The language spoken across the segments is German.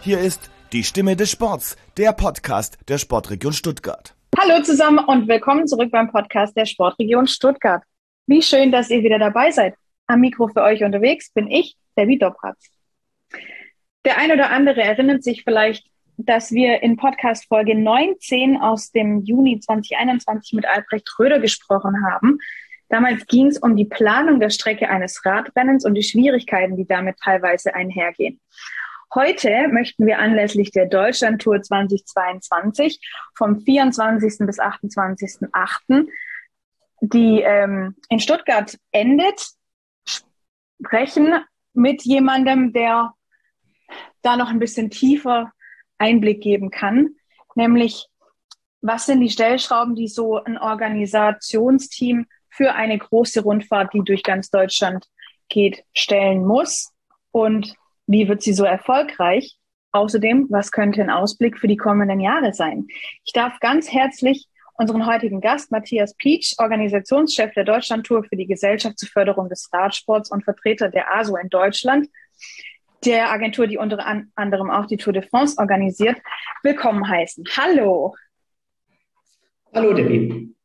Hier ist die Stimme des Sports, der Podcast der Sportregion Stuttgart. Hallo zusammen und willkommen zurück beim Podcast der Sportregion Stuttgart. Wie schön, dass ihr wieder dabei seid. Am Mikro für euch unterwegs bin ich, Debbie Dobratz. Der ein oder andere erinnert sich vielleicht, dass wir in Podcast Folge 19 aus dem Juni 2021 mit Albrecht Röder gesprochen haben. Damals ging es um die Planung der Strecke eines Radrennens und die Schwierigkeiten, die damit teilweise einhergehen. Heute möchten wir anlässlich der Deutschlandtour 2022 vom 24. bis 28.08., die in Stuttgart endet, sprechen mit jemandem, der da noch ein bisschen tiefer Einblick geben kann, nämlich was sind die Stellschrauben, die so ein Organisationsteam für eine große Rundfahrt, die durch ganz Deutschland geht, stellen muss und wie wird sie so erfolgreich? Außerdem, was könnte ein Ausblick für die kommenden Jahre sein? Ich darf ganz herzlich unseren heutigen Gast, Matthias Pietsch, Organisationschef der Deutschlandtour für die Gesellschaft zur Förderung des Radsports und Vertreter der ASO in Deutschland, der Agentur, die unter anderem auch die Tour de France organisiert, willkommen heißen. Hallo. Hallo, Debbie.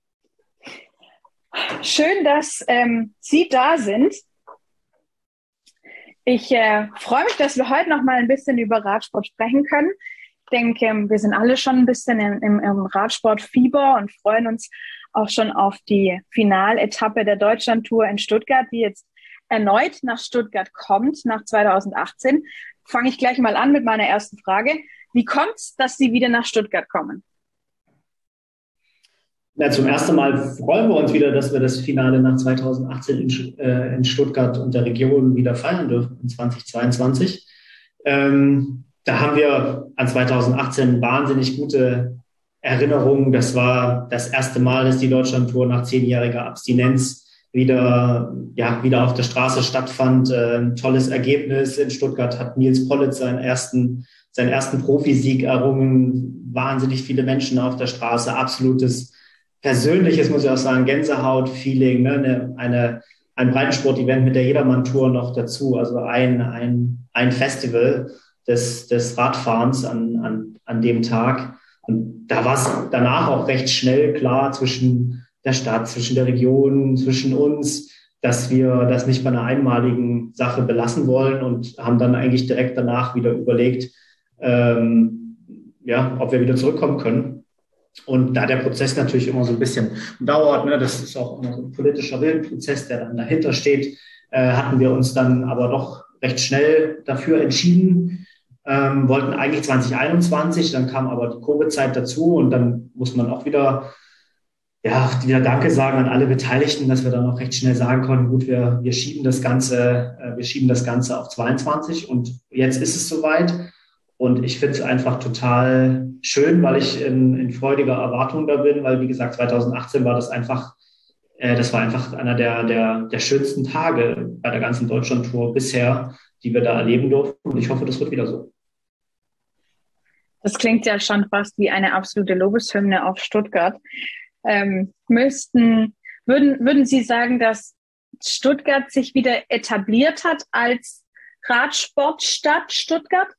Schön, dass Sie da sind. Ich freue mich, dass wir heute noch mal ein bisschen über Radsport sprechen können. Ich denke, wir sind alle schon ein bisschen im Radsportfieber und freuen uns auch schon auf die Finaletappe der Deutschlandtour in Stuttgart, die jetzt erneut nach Stuttgart kommt, nach 2018. Fange ich gleich mal an mit meiner ersten Frage. Wie kommt es, dass Sie wieder nach Stuttgart kommen? Ja, zum ersten Mal freuen wir uns wieder, dass wir das Finale nach 2018 in Stuttgart und der Region wieder feiern dürfen in 2022. Da haben wir an 2018 wahnsinnig gute Erinnerungen. Das war das erste Mal, dass die Deutschlandtour nach 10-jähriger Abstinenz wieder auf der Straße stattfand. Ein tolles Ergebnis. In Stuttgart hat Nils Politt seinen ersten Profisieg errungen. Wahnsinnig viele Menschen auf der Straße. Absolutes persönliches, muss ich auch sagen, Gänsehaut-Feeling, ne? Ein Breitensport-Event mit der Jedermann-Tour noch dazu. Also ein Festival des Radfahrens an dem Tag. Und da war es danach auch recht schnell klar zwischen der Stadt, zwischen der Region, zwischen uns, dass wir das nicht bei einer einmaligen Sache belassen wollen und haben dann eigentlich direkt danach wieder überlegt, ob wir wieder zurückkommen können. Und da der Prozess natürlich immer so ein bisschen dauert, ne, das ist auch immer so ein politischer Willenprozess, der dann dahinter steht, hatten wir uns dann aber doch recht schnell dafür entschieden, wollten eigentlich 2021, dann kam aber die Covid-Zeit dazu und dann muss man auch wieder Danke sagen an alle Beteiligten, dass wir dann auch recht schnell sagen konnten, gut, wir schieben das Ganze auf 22 und jetzt ist es soweit. Und ich finde es einfach total schön, weil ich in freudiger Erwartung da bin, weil, wie gesagt, 2018 war das einfach einer der schönsten Tage bei der ganzen Deutschlandtour bisher, die wir da erleben durften. Und ich hoffe, das wird wieder so. Das klingt ja schon fast wie eine absolute Lobeshymne auf Stuttgart. Würden Sie sagen, dass Stuttgart sich wieder etabliert hat als Radsportstadt Stuttgart?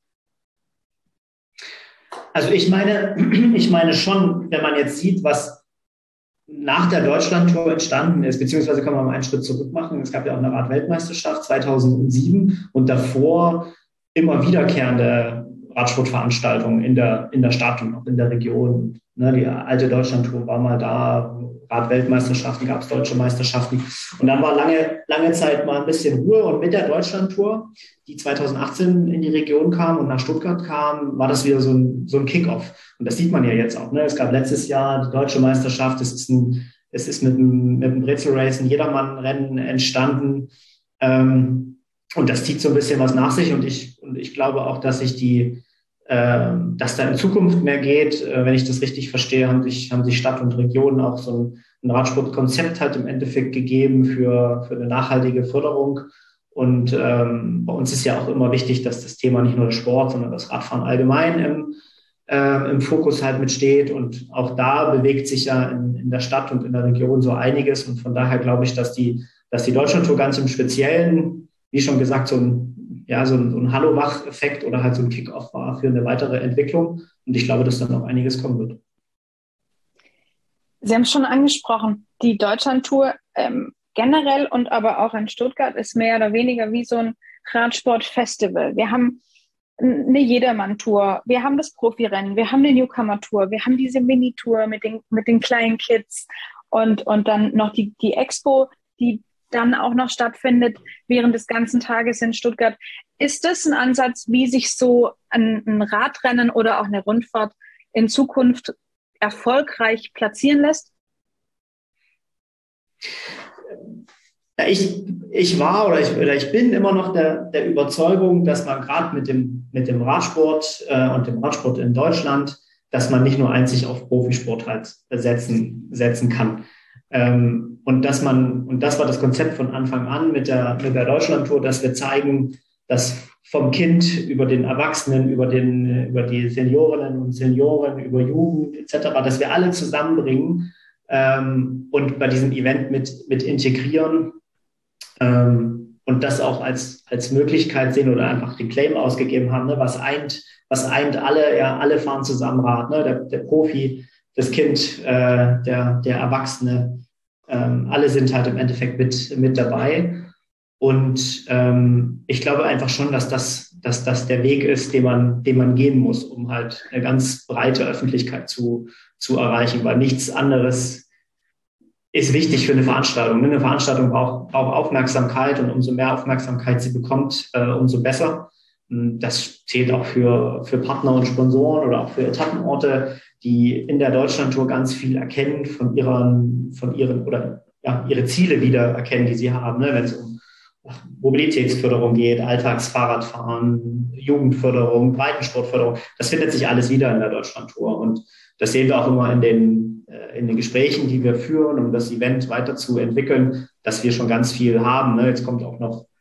Also ich meine schon, wenn man jetzt sieht, was nach der Deutschlandtour entstanden ist, beziehungsweise können wir mal einen Schritt zurück machen. Es gab ja auch eine Radweltmeisterschaft 2007 und davor immer wiederkehrende Radsportveranstaltungen in der Stadt und auch in der Region. Ne, die alte Deutschlandtour war mal da, Radweltmeisterschaften, gab es deutsche Meisterschaften. Und dann war lange Zeit mal ein bisschen Ruhe. Und mit der Deutschlandtour, die 2018 in die Region kam und nach Stuttgart kam, war das wieder so ein Kick-Off. Und das sieht man ja jetzt auch. Ne? Es gab letztes Jahr die deutsche Meisterschaft. Es ist mit dem Brezel Race ein Jedermann-Rennen entstanden. Und das zieht so ein bisschen was nach sich. Und ich glaube auch, dass dass da in Zukunft mehr geht. Wenn ich das richtig verstehe, haben sich Stadt und Region auch so ein Radsportkonzept halt im Endeffekt gegeben für eine nachhaltige Förderung. Und bei uns ist ja auch immer wichtig, dass das Thema nicht nur der Sport, sondern das Radfahren allgemein im Fokus halt mitsteht. Und auch da bewegt sich ja in der Stadt und in der Region so einiges. Und von daher glaube ich, dass die Deutschlandtour ganz im Speziellen, wie schon gesagt, so ein so ein Hallo-Wach-Effekt oder halt so ein Kick-Off war für eine weitere Entwicklung. Und ich glaube, dass dann auch einiges kommen wird. Sie haben es schon angesprochen, die Deutschlandtour generell und aber auch in Stuttgart ist mehr oder weniger wie so ein Radsportfestival. Wir haben eine Jedermann-Tour, wir haben das Profirennen, wir haben eine Newcomer-Tour, wir haben diese Mini-Tour mit den kleinen Kids und dann noch die Expo, die dann auch noch stattfindet während des ganzen Tages in Stuttgart. Ist das ein Ansatz, wie sich so ein Radrennen oder auch eine Rundfahrt in Zukunft erfolgreich platzieren lässt? Ja, ich bin immer noch der Überzeugung, dass man gerade mit dem Radsport und dem Radsport in Deutschland, dass man nicht nur einzig auf Profisport halt setzen kann. Und das war das Konzept von Anfang an mit der Deutschlandtour, dass wir zeigen, dass vom Kind über den Erwachsenen, über die Seniorinnen und Senioren, über Jugend etc., dass wir alle zusammenbringen und bei diesem Event mit integrieren und das auch als Möglichkeit sehen oder einfach den Claim ausgegeben haben, ne? Was eint alle, ja, alle fahren zusammen Rad, ne? Der Profi, das Kind, der Erwachsene, alle sind halt im Endeffekt mit dabei. Und ich glaube einfach schon, dass das der Weg ist, den man gehen muss, um halt eine ganz breite Öffentlichkeit zu erreichen, weil nichts anderes ist wichtig für eine Veranstaltung. Eine Veranstaltung braucht Aufmerksamkeit und umso mehr Aufmerksamkeit sie bekommt, umso besser. Das zählt auch für Partner und Sponsoren oder auch für Etappenorte, die in der Deutschlandtour ganz viel erkennen von ihren oder ja, ihre Ziele wieder erkennen, die sie haben, ne? Wenn es um Mobilitätsförderung geht, Alltagsfahrradfahren, Jugendförderung, Breitensportförderung. Das findet sich alles wieder in der Deutschlandtour. Und das sehen wir auch immer in den Gesprächen, die wir führen, um das Event weiterzuentwickeln, dass wir schon ganz viel haben. Ne? Jetzt kommen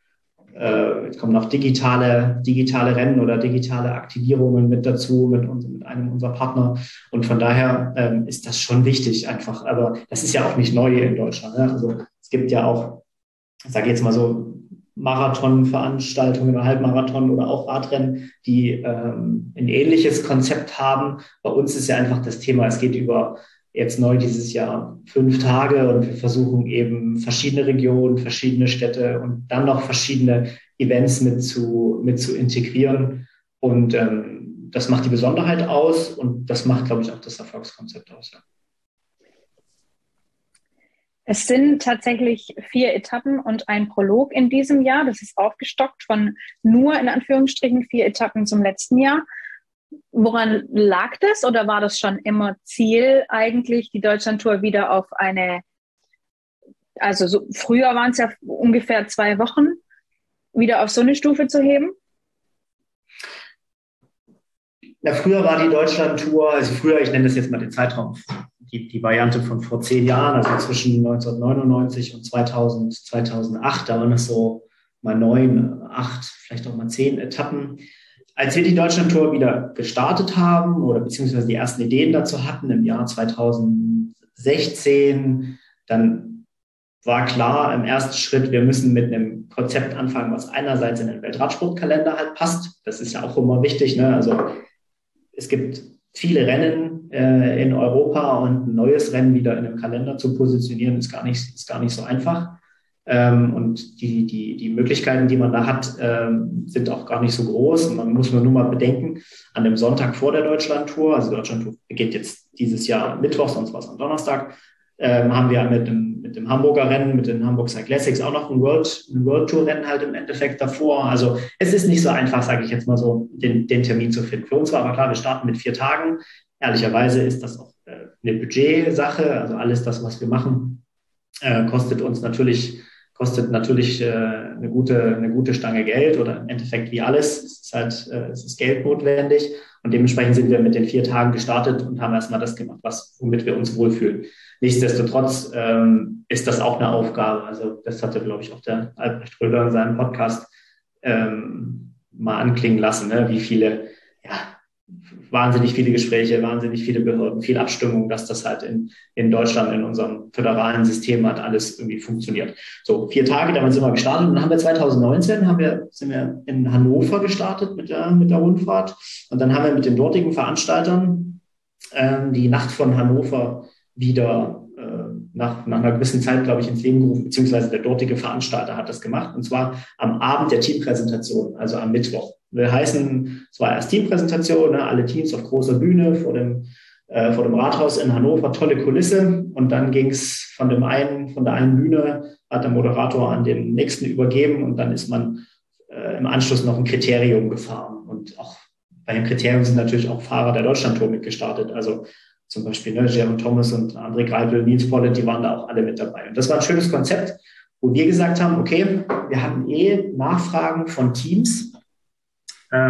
noch digitale Rennen oder digitale Aktivierungen mit dazu, mit einem unserer Partner. Und von daher ist das schon wichtig einfach. Aber das ist ja auch nicht neu in Deutschland. Ne? Also es gibt ja auch, ich sage jetzt mal so, Marathonveranstaltungen oder Halbmarathon oder auch Radrennen, die ein ähnliches Konzept haben. Bei uns ist ja einfach das Thema, es geht über jetzt neu dieses Jahr 5 Tage und wir versuchen eben verschiedene Regionen, verschiedene Städte und dann noch verschiedene Events mit zu integrieren. Und das macht die Besonderheit aus und das macht, glaube ich, auch das Erfolgskonzept aus. Ja. Es sind tatsächlich 4 Etappen und ein Prolog in diesem Jahr. Das ist aufgestockt von nur in Anführungsstrichen 4 Etappen zum letzten Jahr. Woran lag das oder war das schon immer Ziel eigentlich, die Deutschlandtour wieder auf also so, früher waren es ja ungefähr 2 Wochen, wieder auf so eine Stufe zu heben? Ja, früher war die Deutschlandtour, also früher, ich nenne das jetzt mal den Zeitraum, die Variante von vor 10 Jahren, also zwischen 1999 und 2008, da waren es so mal 9, 8, vielleicht auch mal 10 Etappen. Als wir die Deutschlandtour wieder gestartet haben oder beziehungsweise die ersten Ideen dazu hatten im Jahr 2016, dann war klar im ersten Schritt, wir müssen mit einem Konzept anfangen, was einerseits in den Weltradsportkalender halt passt. Das ist ja auch immer wichtig, ne? Also es gibt viele Rennen in Europa und ein neues Rennen wieder in einem Kalender zu positionieren, ist gar nicht so einfach. Und die Möglichkeiten, die man da hat, sind auch gar nicht so groß. Man muss nur mal bedenken, an dem Sonntag vor der Deutschlandtour, also die Deutschlandtour beginnt jetzt dieses Jahr Mittwoch, sonst war es am Donnerstag, haben wir mit dem Hamburger Rennen, mit den Hamburg Cyclassics auch noch ein World Tour Rennen halt im Endeffekt davor. Also es ist nicht so einfach, sage ich jetzt mal so, den Termin zu finden. Für uns war aber klar, wir starten mit 4 Tagen. Ehrlicherweise ist das auch eine Budgetsache. Also alles das, was wir machen, kostet natürlich eine gute Stange Geld oder im Endeffekt wie alles. Es ist Geld notwendig. Und dementsprechend sind wir mit den 4 Tagen gestartet und haben erstmal das gemacht, womit wir uns wohlfühlen. Nichtsdestotrotz ist das auch eine Aufgabe. Also das hatte, glaube ich, auch der Albrecht Röder in seinem Podcast mal anklingen lassen, ne? Wie viele wahnsinnig viele Gespräche, wahnsinnig viele Behörden, viel Abstimmung, dass das halt in Deutschland, in unserem föderalen System hat alles irgendwie funktioniert. So 4 Tage, damals sind wir gestartet. Und dann haben wir 2019 sind wir in Hannover gestartet mit der Rundfahrt. Und dann haben wir mit den dortigen Veranstaltern die Nacht von Hannover wieder nach einer gewissen Zeit, glaube ich, ins Leben gerufen, beziehungsweise der dortige Veranstalter hat das gemacht. Und zwar am Abend der Teampräsentation, also am Mittwoch. Will heißen, es war erst Teampräsentation, ne, alle Teams auf großer Bühne vor dem Rathaus in Hannover, tolle Kulisse. Und dann ging es von der einen Bühne, hat der Moderator an den nächsten übergeben und dann ist man im Anschluss noch ein Kriterium gefahren. Und auch bei dem Kriterium sind natürlich auch Fahrer der Deutschlandtour mitgestartet. Also zum Beispiel Jaron Thomas und André Greipel, Nils Pollitt, die waren da auch alle mit dabei. Und das war ein schönes Konzept, wo wir gesagt haben, okay, wir hatten Nachfragen von Teams. Wir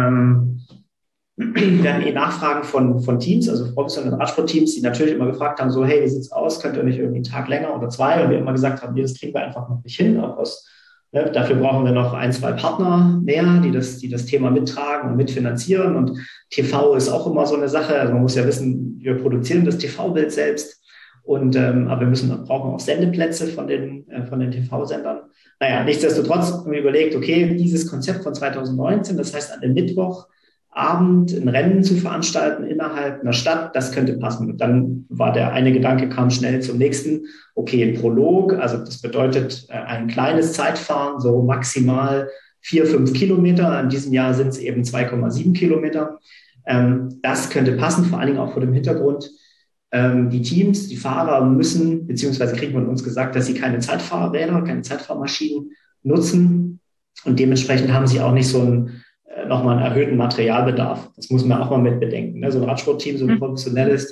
hatten Nachfragen von Teams, also professionellen Radsportteams, die natürlich immer gefragt haben, so, hey, wie sieht's aus? Könnt ihr nicht irgendwie einen Tag länger oder 2? Und wir immer gesagt haben, nee, das kriegen wir einfach noch nicht hin. Dafür brauchen wir noch 1, 2 Partner mehr, die das Thema mittragen und mitfinanzieren. Und TV ist auch immer so eine Sache. Also man muss ja wissen, wir produzieren das TV-Bild selbst. Aber wir brauchen auch Sendeplätze von den TV-Sendern. Naja, nichtsdestotrotz haben wir überlegt, okay, dieses Konzept von 2019, das heißt an dem Mittwochabend ein Rennen zu veranstalten innerhalb einer Stadt, das könnte passen. Und dann war der eine Gedanke, kam schnell zum nächsten. Okay, ein Prolog, also das bedeutet ein kleines Zeitfahren, so maximal 4, 5 Kilometer. In diesem Jahr sind es eben 2,7 Kilometer. Das könnte passen, vor allen Dingen auch vor dem Hintergrund, die Teams, die Fahrer müssen, beziehungsweise kriegt man uns gesagt, dass sie keine Zeitfahrräder, keine Zeitfahrmaschinen nutzen. Und dementsprechend haben sie auch nicht nochmal einen erhöhten Materialbedarf. Das muss man auch mal mit bedenken. So ein Radsportteam, so ein professionelles,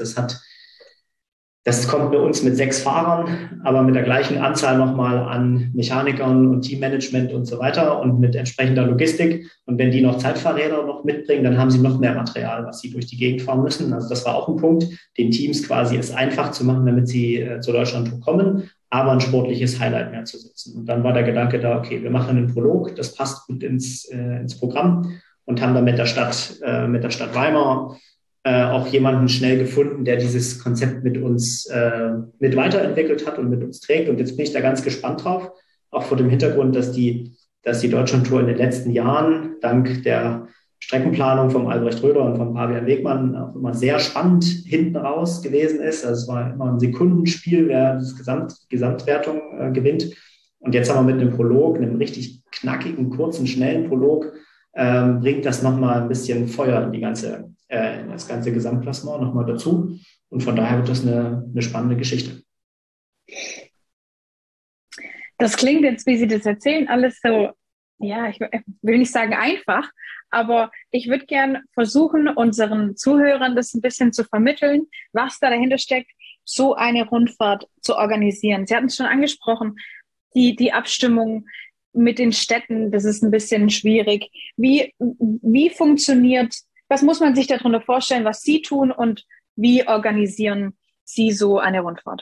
das kommt bei uns mit 6 Fahrern, aber mit der gleichen Anzahl nochmal an Mechanikern und Teammanagement und so weiter und mit entsprechender Logistik. Und wenn die noch Zeitfahrräder noch mitbringen, dann haben sie noch mehr Material, was sie durch die Gegend fahren müssen. Also das war auch ein Punkt, den Teams quasi es einfach zu machen, damit sie zur Deutschlandtour kommen, aber ein sportliches Highlight mehr zu setzen. Und dann war der Gedanke da, okay, wir machen einen Prolog, das passt gut ins Programm und haben dann mit der Stadt Weimar auch jemanden schnell gefunden, der dieses Konzept mit uns mit weiterentwickelt hat und mit uns trägt. Und jetzt bin ich da ganz gespannt drauf, auch vor dem Hintergrund, dass die Deutschlandtour in den letzten Jahren dank der Streckenplanung vom Albrecht Röder und vom Fabian Wegmann auch immer sehr spannend hinten raus gewesen ist. Also es war immer ein Sekundenspiel, wer das Gesamtwertung gewinnt. Und jetzt haben wir mit einem Prolog, einem richtig knackigen, kurzen, schnellen Prolog, bringt das nochmal ein bisschen Feuer in das ganze Gesamtklassement nochmal dazu. Und von daher wird das eine spannende Geschichte. Das klingt jetzt, wie Sie das erzählen, alles so, ja, ich will nicht sagen einfach, aber ich würde gern versuchen, unseren Zuhörern das ein bisschen zu vermitteln, was da dahinter steckt, so eine Rundfahrt zu organisieren. Sie hatten es schon angesprochen, die Abstimmung mit den Städten, das ist ein bisschen schwierig. Wie funktioniert, was muss man sich darunter vorstellen, was Sie tun und wie organisieren Sie so eine Rundfahrt?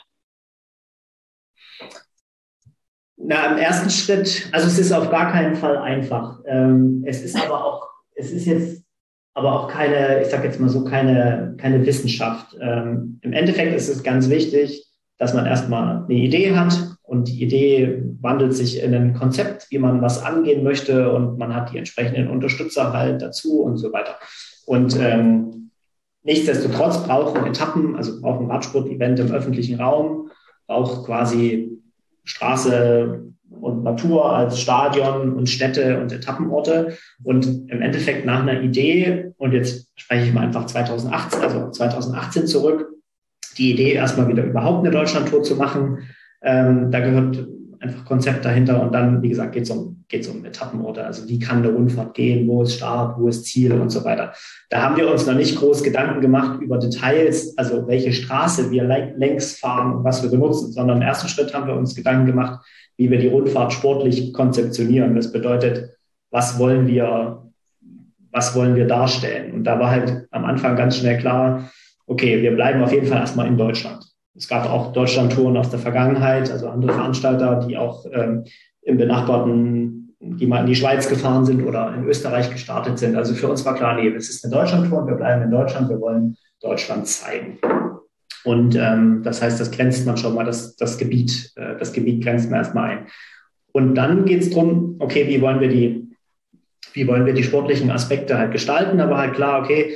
Na, im ersten Schritt, also es ist auf gar keinen Fall einfach. Es ist jetzt aber auch keine, ich sage jetzt mal so, keine Wissenschaft. Im Endeffekt ist es ganz wichtig, dass man erstmal eine Idee hat und die Idee wandelt sich in ein Konzept, wie man was angehen möchte und man hat die entsprechenden Unterstützer halt dazu und so weiter. Und nichtsdestotrotz brauchen Radsport-Event im öffentlichen Raum, auch quasi Straße und Natur als Stadion und Städte und Etappenorte. Und im Endeffekt nach einer Idee, und jetzt spreche ich mal einfach 2018 zurück, die Idee erstmal wieder überhaupt eine Deutschlandtour zu machen. Da gehört einfach Konzept dahinter und dann, wie gesagt, geht's um Etappenorte. Also wie kann eine Rundfahrt gehen, wo ist Start, wo ist Ziel und so weiter. Da haben wir uns noch nicht groß Gedanken gemacht über Details, also welche Straße wir längs fahren und was wir benutzen, sondern im ersten Schritt haben wir uns Gedanken gemacht, wie wir die Rundfahrt sportlich konzeptionieren. Das bedeutet, was wollen wir darstellen? Und da war halt am Anfang ganz schnell klar, okay, wir bleiben auf jeden Fall erstmal in Deutschland. Es gab auch Deutschlandtouren aus der Vergangenheit, also andere Veranstalter, die auch im benachbarten die mal in die Schweiz gefahren sind oder in Österreich gestartet sind. Also für uns war klar, nee, es ist eine Deutschlandtour, wir bleiben in Deutschland, wir wollen Deutschland zeigen. Und das heißt, das grenzt man schon mal, das Gebiet grenzt man erstmal ein. Und dann geht es darum, okay, wie wollen wir die sportlichen Aspekte halt gestalten, aber halt klar, okay,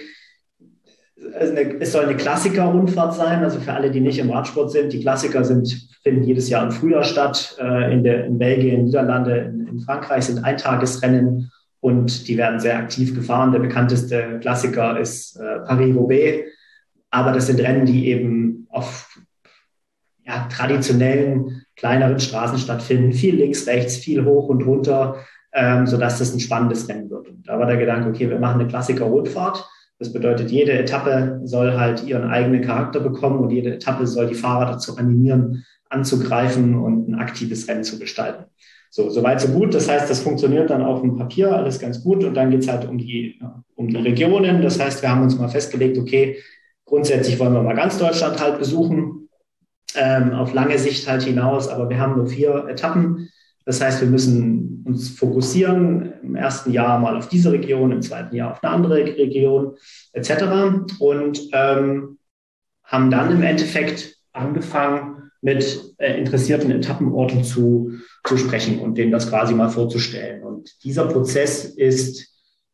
es soll eine Klassiker-Rundfahrt sein, also für alle, die nicht im Radsport sind. Die Klassiker finden jedes Jahr im Frühjahr statt. In Belgien, Niederlande, in Frankreich sind Eintagesrennen und die werden sehr aktiv gefahren. Der bekannteste Klassiker ist Paris-Roubaix. Aber das sind Rennen, die eben auf traditionellen, kleineren Straßen stattfinden. Viel links, rechts, viel hoch und runter, sodass das ein spannendes Rennen wird. Und da war der Gedanke, okay, wir machen eine Klassiker-Rundfahrt. Das bedeutet, jede Etappe soll halt ihren eigenen Charakter bekommen und jede Etappe soll die Fahrer dazu animieren, anzugreifen und ein aktives Rennen zu gestalten. So weit, so gut. Das heißt, das funktioniert dann auf dem Papier alles ganz gut und dann geht es halt um die Regionen. Das heißt, wir haben uns mal festgelegt, okay, grundsätzlich wollen wir mal ganz Deutschland halt besuchen, auf lange Sicht halt hinaus, aber wir haben nur 4 Etappen. Das heißt, wir müssen uns fokussieren im ersten Jahr mal auf diese Region, im zweiten Jahr auf eine andere Region etc. Und haben dann im Endeffekt angefangen, mit interessierten Etappenorten zu sprechen und denen das quasi mal vorzustellen. Und dieser Prozess ist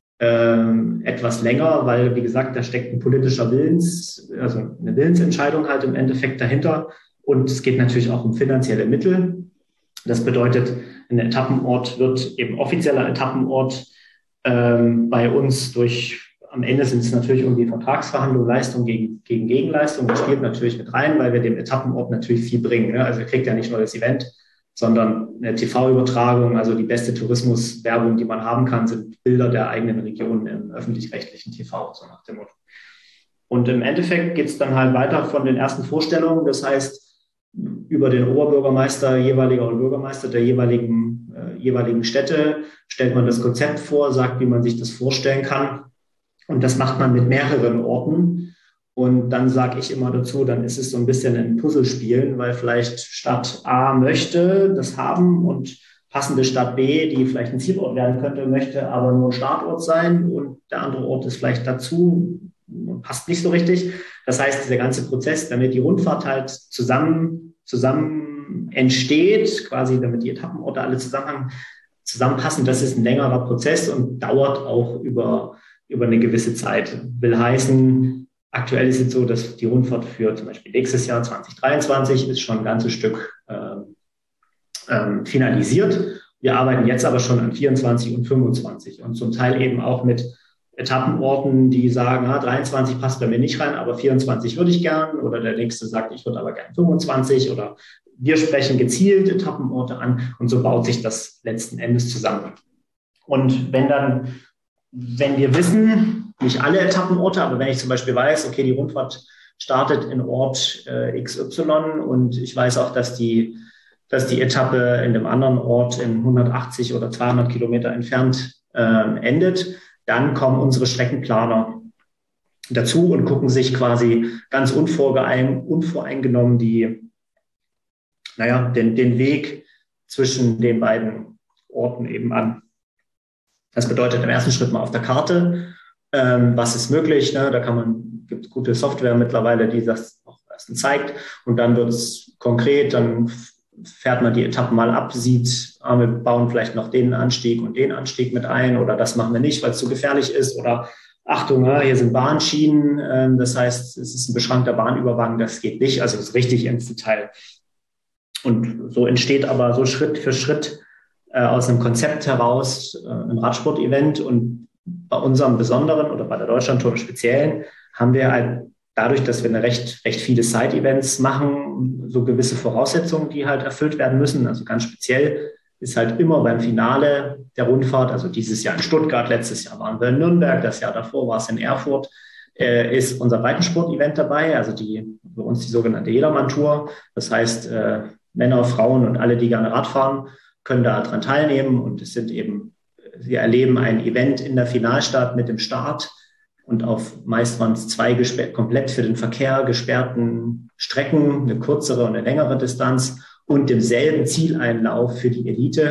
etwas länger, weil, wie gesagt, da steckt ein politischer eine Willensentscheidung halt im Endeffekt dahinter. Und es geht natürlich auch um finanzielle Mittel. Das bedeutet, ein Etappenort wird eben offizieller Etappenort bei uns am Ende sind es natürlich irgendwie Vertragsverhandlungen, Leistung gegen Gegenleistung. Das spielt natürlich mit rein, weil wir dem Etappenort natürlich viel bringen. Ne? Also er kriegt ja nicht nur das Event, sondern eine TV-Übertragung, also die beste Tourismuswerbung, die man haben kann, sind Bilder der eigenen Region im öffentlich-rechtlichen TV, so nach dem Motto. Und im Endeffekt geht es dann halt weiter von den ersten Vorstellungen. Das heißt, über den Oberbürgermeister jeweiliger oder Bürgermeister der jeweiligen Städte stellt man das Konzept vor, sagt, wie man sich das vorstellen kann. Und das macht man mit mehreren Orten. Und dann sage ich immer dazu, dann ist es so ein bisschen ein Puzzlespielen, weil vielleicht Stadt A möchte das haben und passende Stadt B, die vielleicht ein Zielort werden könnte, möchte aber nur Startort sein und der andere Ort ist vielleicht dazu, passt nicht so richtig. Das heißt, dieser ganze Prozess, damit die Rundfahrt halt zusammen entsteht, quasi damit die Etappenorte alle zusammenpassen, das ist ein längerer Prozess und dauert auch über eine gewisse Zeit. Will heißen, aktuell ist es so, dass die Rundfahrt für zum Beispiel nächstes Jahr 2023 ist schon ein ganzes Stück finalisiert. Wir arbeiten jetzt aber schon an 24 und 25 und zum Teil eben auch mit Etappenorten, die sagen, 23 passt bei mir nicht rein, aber 24 würde ich gern. Oder der nächste sagt, ich würde aber gern 25. Oder wir sprechen gezielt Etappenorte an und so baut sich das letzten Endes zusammen. Und wenn wir wissen, nicht alle Etappenorte, aber wenn ich zum Beispiel weiß, okay, die Rundfahrt startet in Ort XY und ich weiß auch, dass die Etappe in dem anderen Ort in 180 oder 200 Kilometer entfernt endet, dann kommen unsere Streckenplaner dazu und gucken sich quasi ganz unvoreingenommen den Weg zwischen den beiden Orten eben an. Das bedeutet im ersten Schritt mal auf der Karte, was ist möglich. Ne? Gibt gute Software mittlerweile, die das auch erst zeigt. Und dann wird es konkret, dann fährt man die Etappen mal ab, sieht, wir bauen vielleicht noch den Anstieg und den Anstieg mit ein oder das machen wir nicht, weil es zu gefährlich ist oder Achtung, hier sind Bahnschienen, das heißt, es ist ein beschrankter Bahnübergang, das geht nicht, also das ist richtig ins Detail. Und so entsteht aber so Schritt für Schritt aus einem Konzept heraus ein Radsport-Event und bei unserem Besonderen oder bei der Deutschlandtour im Speziellen haben wir halt dadurch, dass wir recht viele Side-Events machen, so gewisse Voraussetzungen, die halt erfüllt werden müssen. Also ganz speziell ist halt immer beim Finale der Rundfahrt, also dieses Jahr in Stuttgart, letztes Jahr waren wir in Nürnberg, das Jahr davor war es in Erfurt, ist unser Breitensport-Event dabei, also für uns die sogenannte Jedermann-Tour. Das heißt, Männer, Frauen und alle, die gerne Rad fahren, können da dran teilnehmen und sie erleben ein Event in der Finalstadt mit dem Start und auf meist waren es 2 komplett für den Verkehr gesperrten Strecken, eine kürzere und eine längere Distanz und demselben Zieleinlauf für die Elite.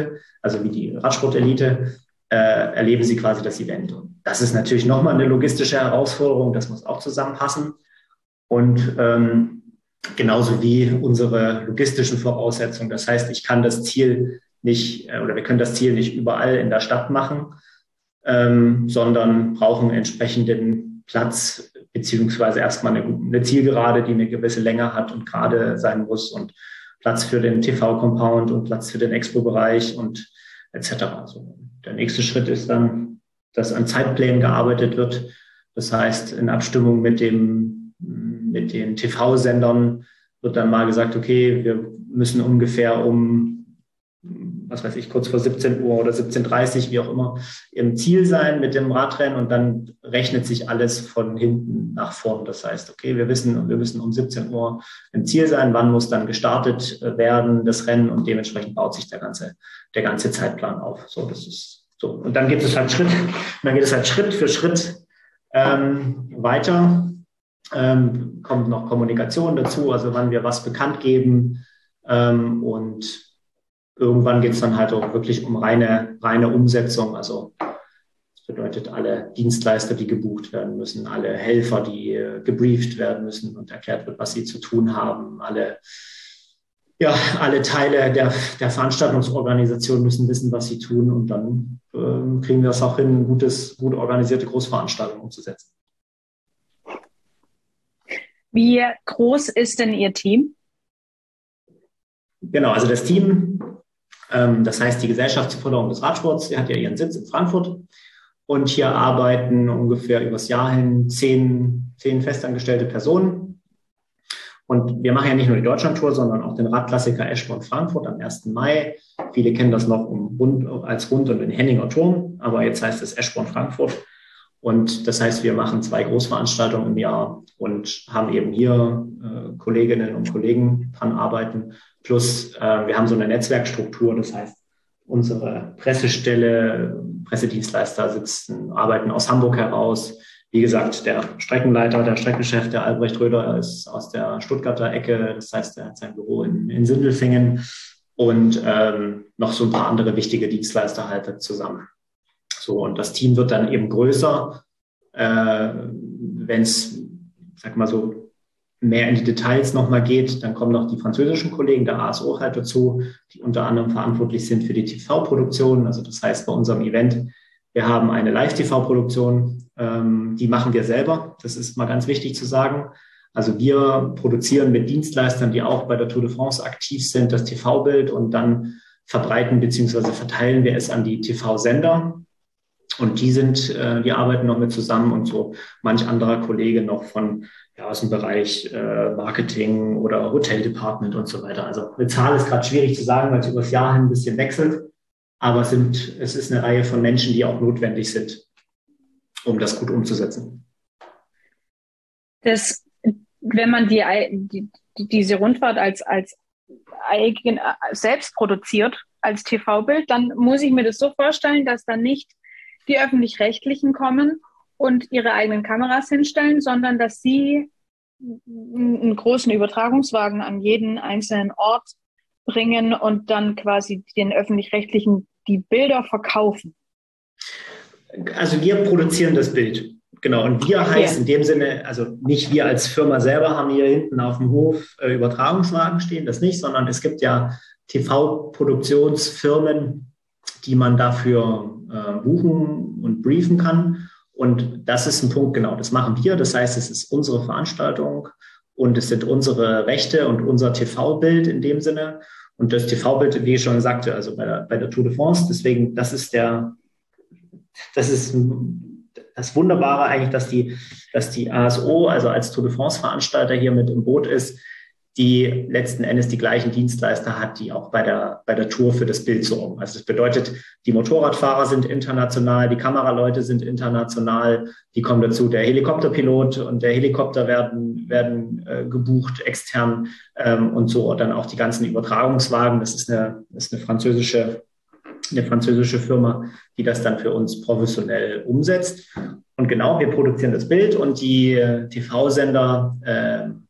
also wie die Radsport-Elite, erleben sie quasi das Event. Und das ist natürlich nochmal eine logistische Herausforderung, das muss auch zusammenpassen. Und genauso wie unsere logistischen Voraussetzungen. Das heißt, ich kann das Ziel nicht, oder wir können das Ziel nicht überall in der Stadt machen, sondern brauchen entsprechenden Platz, beziehungsweise erstmal eine Zielgerade, die eine gewisse Länge hat und gerade sein muss und Platz für den TV-Compound und Platz für den Expo-Bereich und etc. Also der nächste Schritt ist dann, dass an Zeitplänen gearbeitet wird. Das heißt, in Abstimmung mit den TV-Sendern wird dann mal gesagt, okay, wir müssen ungefähr was weiß ich, kurz vor 17 Uhr oder 17:30 Uhr, wie auch immer, im Ziel sein mit dem Radrennen und dann rechnet sich alles von hinten nach vorn. Das heißt, okay, wir müssen um 17 Uhr im Ziel sein, wann muss dann gestartet werden, das Rennen und dementsprechend baut sich der ganze Zeitplan auf. So, das ist so. Und dann geht es halt Schritt für Schritt weiter. Kommt noch Kommunikation dazu, also wann wir was bekannt geben und irgendwann geht es dann halt auch wirklich um reine Umsetzung. Also das bedeutet alle Dienstleister, die gebucht werden müssen, alle Helfer, die gebrieft werden müssen und erklärt wird, was sie zu tun haben. Alle Teile der Veranstaltungsorganisation müssen wissen, was sie tun und dann kriegen wir es auch hin, gut organisierte Großveranstaltungen umzusetzen. Wie groß ist denn Ihr Team? Genau, also das Team, das heißt die Gesellschaft zur Förderung des Radsports, die hat ja ihren Sitz in Frankfurt und hier arbeiten ungefähr übers Jahr hin 10 festangestellte Personen. Und wir machen ja nicht nur die Deutschlandtour, sondern auch den Radklassiker Eschborn-Frankfurt am 1. Mai. Viele kennen das noch als Rund- und den Henninger Turm, aber jetzt heißt es Eschborn-Frankfurt. Und das heißt, wir machen 2 Großveranstaltungen im Jahr und haben eben hier Kolleginnen und Kollegen dran arbeiten. Plus wir haben so eine Netzwerkstruktur, das heißt, unsere Pressedienstleister arbeiten aus Hamburg heraus. Wie gesagt, der Streckenleiter, der Streckenchef, der Albrecht Röder, ist aus der Stuttgarter Ecke. Das heißt, er hat sein Büro in Sindelfingen und noch so ein paar andere wichtige Dienstleister halt zusammen. So, und das Team wird dann eben größer, wenn es, sag mal so, mehr in die Details nochmal geht, dann kommen noch die französischen Kollegen der ASO halt dazu, die unter anderem verantwortlich sind für die TV-Produktion. Also das heißt, bei unserem Event, wir haben eine Live-TV-Produktion, die machen wir selber. Das ist mal ganz wichtig zu sagen. Also wir produzieren mit Dienstleistern, die auch bei der Tour de France aktiv sind, das TV-Bild und dann verbreiten bzw. verteilen wir es an die TV-Sender. Und die arbeiten noch mit zusammen und so manch anderer Kollege noch aus dem Bereich Marketing oder Hoteldepartment und so weiter. Also eine Zahl ist gerade schwierig zu sagen, weil es über das Jahr hin ein bisschen wechselt. Aber es ist eine Reihe von Menschen, die auch notwendig sind, um das gut umzusetzen. Wenn man diese Rundfahrt als eigen selbst produziert als TV-Bild, dann muss ich mir das so vorstellen, dass dann nicht die Öffentlich-Rechtlichen kommen und ihre eigenen Kameras hinstellen, sondern dass sie einen großen Übertragungswagen an jeden einzelnen Ort bringen und dann quasi den Öffentlich-Rechtlichen die Bilder verkaufen. Also wir produzieren das Bild. Genau, und wir heißt in dem Sinne, also nicht wir als Firma selber haben hier hinten auf dem Hof Übertragungswagen stehen, das nicht, sondern es gibt ja TV-Produktionsfirmen, die man dafür buchen und briefen kann. Und das ist ein Punkt, genau, das machen wir. Das heißt, es ist unsere Veranstaltung und es sind unsere Rechte und unser TV-Bild in dem Sinne. Und das TV-Bild, wie ich schon sagte, also bei der Tour de France, deswegen, das ist das Wunderbare eigentlich, dass die ASO, also als Tour de France-Veranstalter hier mit im Boot ist, die letzten Endes die gleichen Dienstleister hat, die auch bei der Tour für das Bild sorgen. Also das bedeutet, die Motorradfahrer sind international, die Kameraleute sind international, die kommen dazu, der Helikopterpilot und der Helikopter werden gebucht extern und so dann auch die ganzen Übertragungswagen. Das ist eine französische Firma, die das dann für uns professionell umsetzt. Und genau, wir produzieren das Bild und die TV-Sender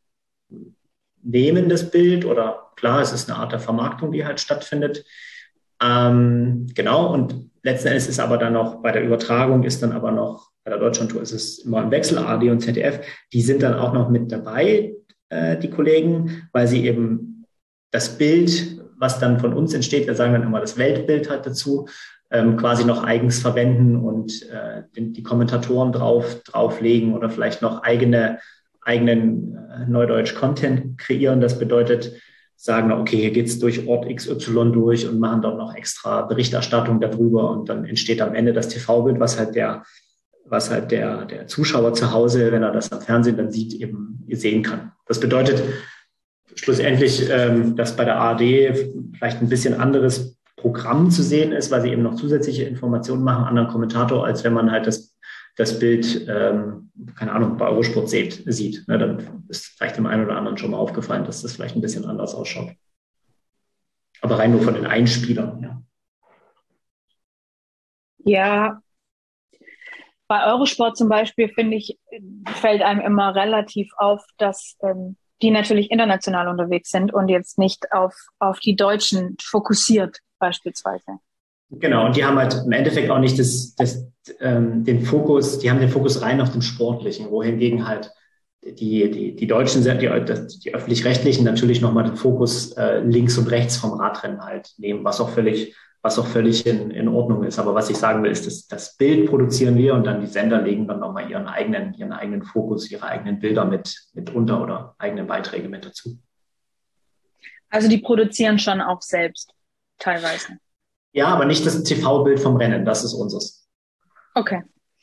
nehmen das Bild oder klar, es ist eine Art der Vermarktung, die halt stattfindet. Genau, und letzten Endes ist aber dann noch bei der Übertragung ist dann aber noch, bei der Deutschlandtour ist es immer im Wechsel, ARD und ZDF, die sind dann auch noch mit dabei, die Kollegen, weil sie eben das Bild, was dann von uns entsteht, wir sagen dann immer das Weltbild halt dazu, quasi noch eigens verwenden und die Kommentatoren drauflegen oder vielleicht noch eigenen Neudeutsch-Content kreieren. Das bedeutet, sagen, okay, hier geht's durch Ort XY durch und machen dort noch extra Berichterstattung darüber und dann entsteht am Ende das TV-Bild, was halt der Zuschauer zu Hause, wenn er das am Fernsehen dann sieht, eben sehen kann. Das bedeutet schlussendlich, dass bei der ARD vielleicht ein bisschen anderes Programm zu sehen ist, weil sie eben noch zusätzliche Informationen machen, anderen Kommentator, als wenn man halt das Bild, keine Ahnung, bei Eurosport sieht. Ne, dann ist vielleicht dem einen oder anderen schon mal aufgefallen, dass das vielleicht ein bisschen anders ausschaut. Aber rein nur von den Einspielern, ja. Ja, bei Eurosport zum Beispiel, finde ich, fällt einem immer relativ auf, dass die natürlich international unterwegs sind und jetzt nicht auf die Deutschen fokussiert beispielsweise. Genau, und die haben halt im Endeffekt auch nicht den Fokus, die haben den Fokus rein auf dem Sportlichen, wohingegen halt die Deutschen, die Öffentlich-Rechtlichen natürlich nochmal den Fokus links und rechts vom Radrennen halt nehmen, was auch völlig in Ordnung ist. Aber was ich sagen will, ist, dass das Bild produzieren wir und dann die Sender legen dann nochmal ihren eigenen Fokus, ihre eigenen Bilder mit unter oder eigene Beiträge mit dazu. Also die produzieren schon auch selbst, teilweise. Ja, aber nicht das TV-Bild vom Rennen, das ist unseres. Okay.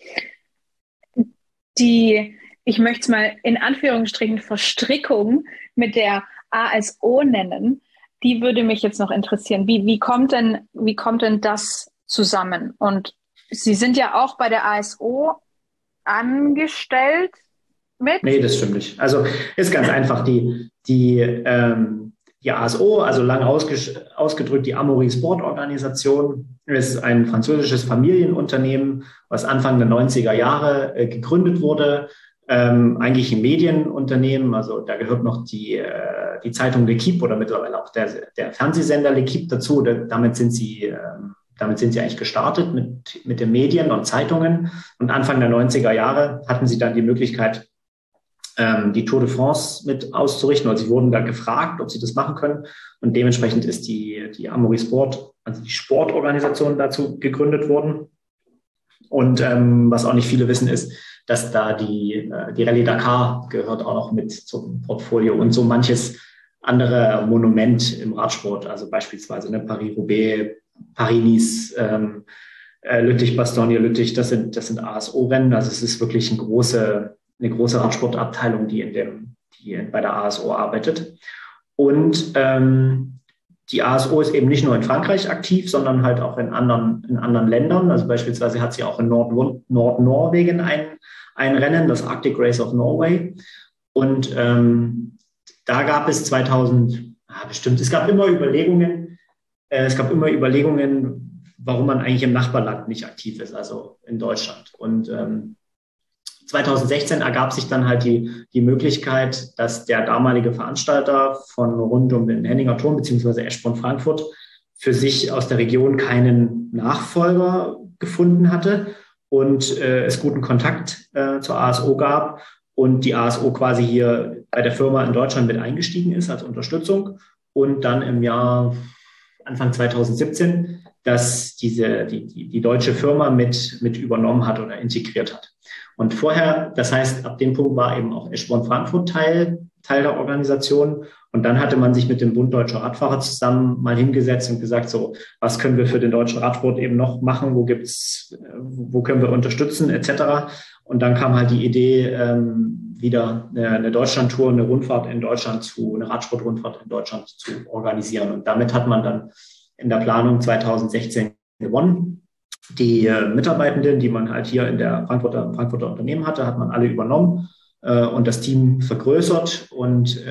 Ich möchte es mal in Anführungsstrichen Verstrickung mit der ASO nennen. Die würde mich jetzt noch interessieren. Wie kommt denn das zusammen? Und Sie sind ja auch bei der ASO angestellt mit? Nee, das stimmt nicht. Also ist ganz einfach. Die ASO, also lang ausgedrückt die Amaury Sport Organisation, ist ein französisches Familienunternehmen, was Anfang der 90er Jahre gegründet wurde. Eigentlich ein Medienunternehmen, also da gehört noch die Zeitung L'Équipe oder mittlerweile auch der Fernsehsender L'Équipe dazu. Damit sind sie eigentlich gestartet mit den Medien und Zeitungen. Und Anfang der 90er Jahre hatten sie dann die Möglichkeit, die Tour de France mit auszurichten. Also sie wurden da gefragt, ob sie das machen können. Und dementsprechend ist die Amaury Sport, also die Sportorganisation dazu gegründet worden. Und was auch nicht viele wissen, ist, dass da die Rallye Dakar gehört auch noch mit zum Portfolio und so manches andere Monument im Radsport, also beispielsweise Paris-Roubaix, Paris-Nice, Lüttich-Bastogne-Lüttich, das sind ASO-Rennen. Also es ist wirklich eine große Radsportabteilung, die bei der ASO arbeitet. Und die ASO ist eben nicht nur in Frankreich aktiv, sondern halt auch in anderen Ländern. Also beispielsweise hat sie auch in Nordnorwegen ein Rennen, das Arctic Race of Norway. Und da gab es es gab immer Überlegungen, warum man eigentlich im Nachbarland nicht aktiv ist, also in Deutschland. Und 2016 ergab sich dann halt die Möglichkeit, dass der damalige Veranstalter von rund um den Henninger Turm bzw. Eschborn Frankfurt für sich aus der Region keinen Nachfolger gefunden hatte und es guten Kontakt zur ASO gab und die ASO quasi hier bei der Firma in Deutschland mit eingestiegen ist als Unterstützung und dann im Jahr Anfang 2017 dass die deutsche Firma mit übernommen hat oder integriert hat. Und vorher, das heißt, ab dem Punkt war eben auch Eschborn Frankfurt Teil der Organisation. Und dann hatte man sich mit dem Bund Deutscher Radfahrer zusammen mal hingesetzt und gesagt, so, was können wir für den deutschen Radsport eben noch machen? Wo können wir unterstützen, etc. Und dann kam halt die Idee, wieder eine Deutschlandtour, eine Radsportrundfahrt in Deutschland zu organisieren. Und damit hat man dann in der Planung 2016 gewonnen. Die Mitarbeitenden, die man halt hier in der Frankfurter Unternehmen hatte, hat man alle übernommen und das Team vergrößert und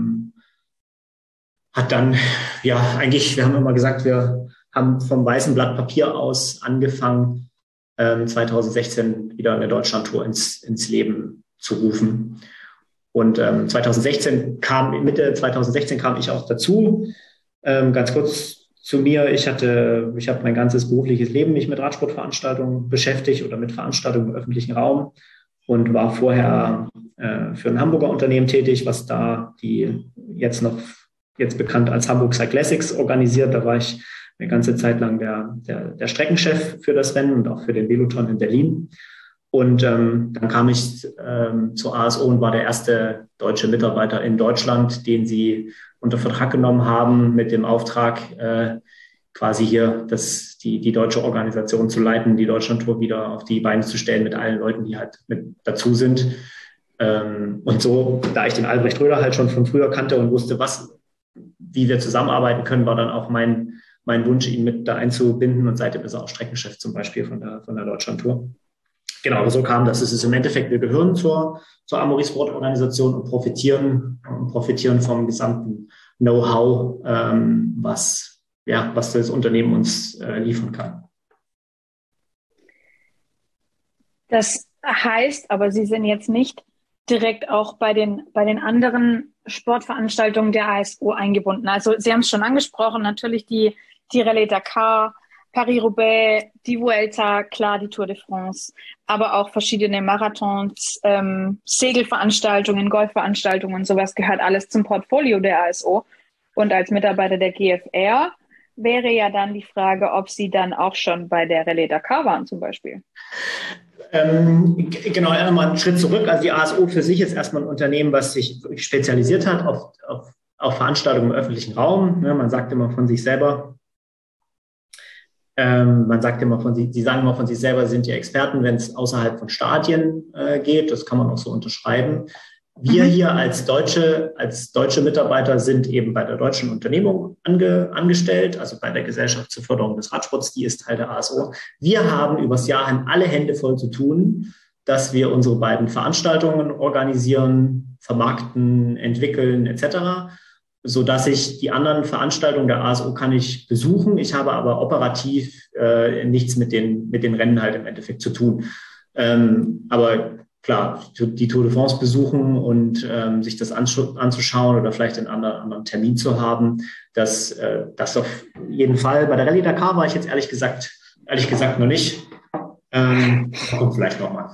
hat dann, ja, eigentlich, wir haben immer gesagt, wir haben vom weißen Blatt Papier aus angefangen, 2016 wieder eine Deutschlandtour ins Leben zu rufen. Und Mitte 2016 kam ich auch dazu. Ganz kurz zu mir. Ich habe mein ganzes berufliches Leben mich mit Radsportveranstaltungen beschäftigt oder mit Veranstaltungen im öffentlichen Raum und war vorher für ein Hamburger Unternehmen tätig, was da die jetzt bekannt als Hamburg Cyclassics organisiert. Da war ich eine ganze Zeit lang der Streckenchef für das Rennen und auch für den Veloton in Berlin. Und dann kam ich zur ASO und war der erste deutsche Mitarbeiter in Deutschland, den sie unter Vertrag genommen haben mit dem Auftrag, quasi hier die deutsche Organisation zu leiten, die Deutschlandtour wieder auf die Beine zu stellen mit allen Leuten, die halt mit dazu sind. Und so, da ich den Albrecht Röder halt schon von früher kannte und wusste, wie wir zusammenarbeiten können, war dann auch mein Wunsch, ihn mit da einzubinden. Und seitdem ist er auch Streckenchef zum Beispiel von der Deutschlandtour. Genau, so kam das. Es ist im Endeffekt, wir gehören zur Amaury Sport Organisation und profitieren vom gesamten Know-how, was das Unternehmen uns liefern kann. Das heißt, aber Sie sind jetzt nicht direkt auch bei den anderen Sportveranstaltungen der ASO eingebunden. Also Sie haben es schon angesprochen, natürlich die Rallye Dakar, Paris-Roubaix, die Vuelta, klar, die Tour de France, aber auch verschiedene Marathons, Segelveranstaltungen, Golfveranstaltungen und sowas gehört alles zum Portfolio der ASO. Und als Mitarbeiter der GFR wäre ja dann die Frage, ob Sie dann auch schon bei der Rallye Dakar waren zum Beispiel. Genau, einmal einen Schritt zurück. Also die ASO für sich ist erstmal ein Unternehmen, was sich spezialisiert hat auf Veranstaltungen im öffentlichen Raum. Man sagt immer von sich selber, sie sagen immer von sich selber, sind die Experten, wenn es außerhalb von Stadien geht. Das kann man auch so unterschreiben. Wir hier als deutsche Mitarbeiter sind eben bei der deutschen Unternehmung angestellt, also bei der Gesellschaft zur Förderung des Radsports, die ist Teil der ASO. Wir haben übers Jahr hin alle Hände voll zu tun, dass wir unsere beiden Veranstaltungen organisieren, vermarkten, entwickeln etc., sodass ich die anderen Veranstaltungen der ASO kann ich besuchen. Ich habe aber operativ nichts mit den Rennen halt im Endeffekt zu tun. Aber klar, die Tour de France besuchen und sich das anzuschauen oder vielleicht einen anderen Termin zu haben, das auf jeden Fall. Bei der Rallye Dakar war ich jetzt ehrlich gesagt noch nicht. Kommt vielleicht nochmal.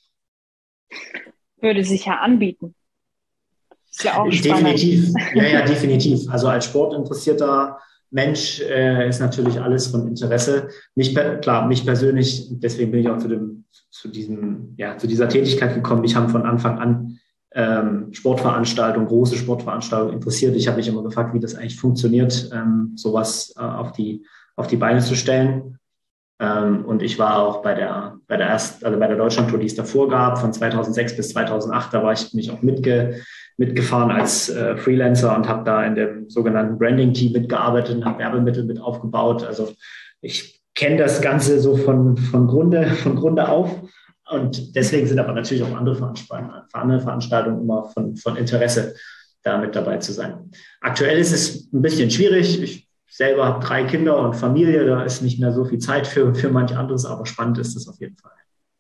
Würde sich ja anbieten. Ist ja auch definitiv. Spannend. Ja, definitiv. Also als sportinteressierter Mensch ist natürlich alles von Interesse. Mich persönlich, deswegen bin ich auch zu dieser Tätigkeit gekommen. Mich haben von Anfang an Sportveranstaltungen, große Sportveranstaltungen interessiert. Ich habe mich immer gefragt, wie das eigentlich funktioniert, sowas auf die Beine zu stellen. Und ich war auch bei der Deutschlandtour, die es davor gab, von 2006 bis 2008. Da war ich mich auch mitgefahren als Freelancer und habe da in dem sogenannten Branding-Team mitgearbeitet und habe Werbemittel mit aufgebaut. Also ich kenne das Ganze so von Grunde auf. Und deswegen sind aber natürlich auch andere Veranstaltungen immer von Interesse, da mit dabei zu sein. Aktuell ist es ein bisschen schwierig. Ich selber habe 3 Kinder und Familie. Da ist nicht mehr so viel Zeit für manch anderes, aber spannend ist es auf jeden Fall.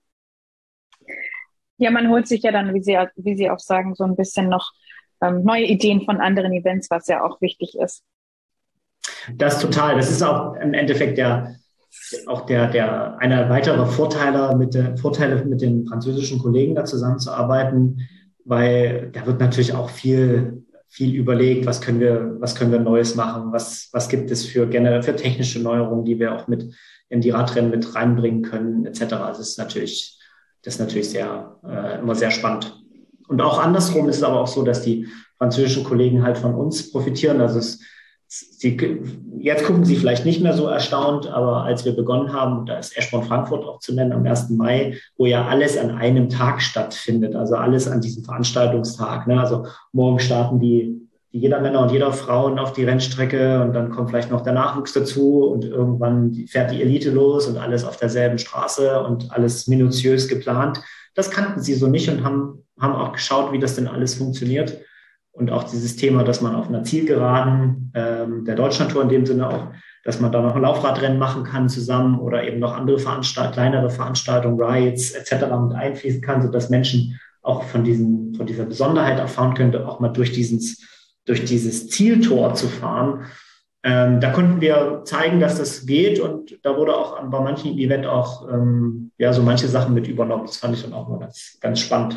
Ja, man holt sich ja dann, wie Sie auch sagen, so ein bisschen noch neue Ideen von anderen Events, was ja auch wichtig ist. Das total. Das ist auch im Endeffekt einer weiterer Vorteile mit den französischen Kollegen da zusammenzuarbeiten, weil da wird natürlich auch viel überlegt, was können wir Neues machen, was gibt es für technische Neuerungen, die wir auch mit in die Radrennen mit reinbringen können, etc. Also das ist natürlich immer sehr spannend. Und auch andersrum ist es aber auch so, dass die französischen Kollegen halt von uns profitieren. Also jetzt gucken sie vielleicht nicht mehr so erstaunt, aber als wir begonnen haben, da ist Eschborn Frankfurt auch zu nennen, am 1. Mai, wo ja alles an einem Tag stattfindet, also alles an diesem Veranstaltungstag. Ne? Also morgen starten jeder Männer und jeder Frauen auf die Rennstrecke und dann kommt vielleicht noch der Nachwuchs dazu und irgendwann fährt die Elite los und alles auf derselben Straße und alles minutiös geplant. Das kannten sie so nicht und haben auch geschaut, wie das denn alles funktioniert. Und auch dieses Thema, dass man auf einer Zielgeraden der Deutschlandtour in dem Sinne auch, dass man da noch ein Laufradrennen machen kann zusammen oder eben noch andere kleinere Veranstaltungen, Rides etc. mit einfließen kann, sodass Menschen auch von dieser Besonderheit erfahren können, auch mal durch dieses Zieltor zu fahren. Da konnten wir zeigen, dass das geht, und da wurde auch bei manchen Event auch so manche Sachen mit übernommen. Das fand ich dann auch mal ganz, ganz spannend.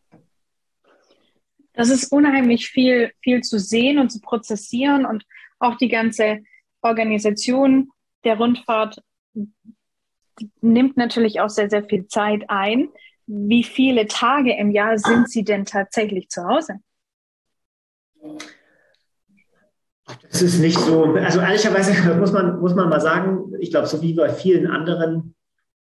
Das ist unheimlich viel zu sehen und zu prozessieren, und auch die ganze Organisation der Rundfahrt nimmt natürlich auch sehr, sehr viel Zeit ein. Wie viele Tage im Jahr sind Sie denn tatsächlich zu Hause? Das ist nicht so, also ehrlicherweise muss man mal sagen, ich glaube, so wie bei vielen anderen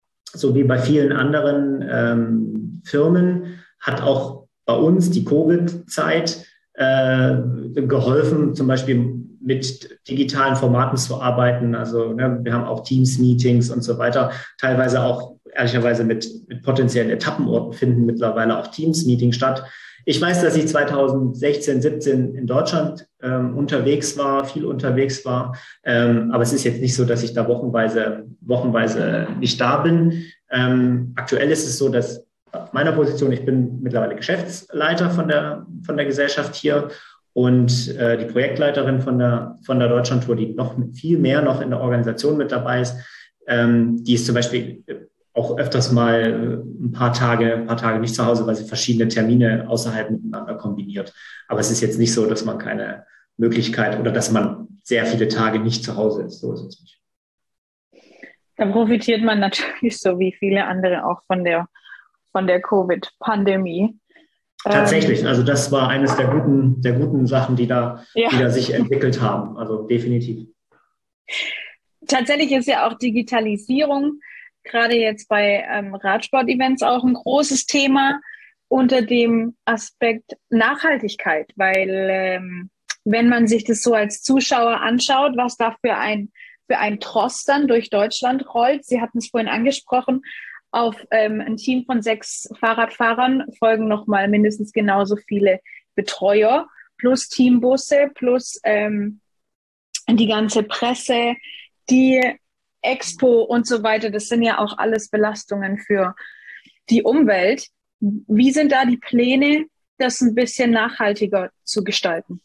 Firmen hat auch bei uns die Covid-Zeit geholfen, zum Beispiel mit digitalen Formaten zu arbeiten. Also wir haben auch Teams-Meetings und so weiter. Teilweise auch ehrlicherweise mit potenziellen Etappenorten finden mittlerweile auch Teams-Meetings statt. Ich weiß, dass ich 2016, 17 in Deutschland viel unterwegs war. Aber es ist jetzt nicht so, dass ich da wochenweise nicht da bin. Aktuell ist es so, dass auf meiner Position, ich bin mittlerweile Geschäftsleiter von der Gesellschaft hier, und die Projektleiterin von der Deutschlandtour, die noch viel mehr noch in der Organisation mit dabei ist, die ist zum Beispiel auch öfters mal ein paar Tage nicht zu Hause, weil sie verschiedene Termine außerhalb miteinander kombiniert. Aber es ist jetzt nicht so, dass man keine Möglichkeit oder dass man sehr viele Tage nicht zu Hause ist. So ist es nicht. Da profitiert man natürlich so wie viele andere auch von der Covid-Pandemie. Tatsächlich, also das war eines der guten Sachen, die da sich entwickelt haben. Also definitiv. Tatsächlich ist ja auch Digitalisierung gerade jetzt bei Radsport-Events auch ein großes Thema unter dem Aspekt Nachhaltigkeit, weil wenn man sich das so als Zuschauer anschaut, was da für ein Tross dann durch Deutschland rollt, Sie hatten es vorhin angesprochen, auf ein Team von 6 Fahrradfahrern folgen nochmal mindestens genauso viele Betreuer, plus Teambusse, plus die ganze Presse, die Expo und so weiter. Das sind ja auch alles Belastungen für die Umwelt. Wie sind da die Pläne, das ein bisschen nachhaltiger zu gestalten?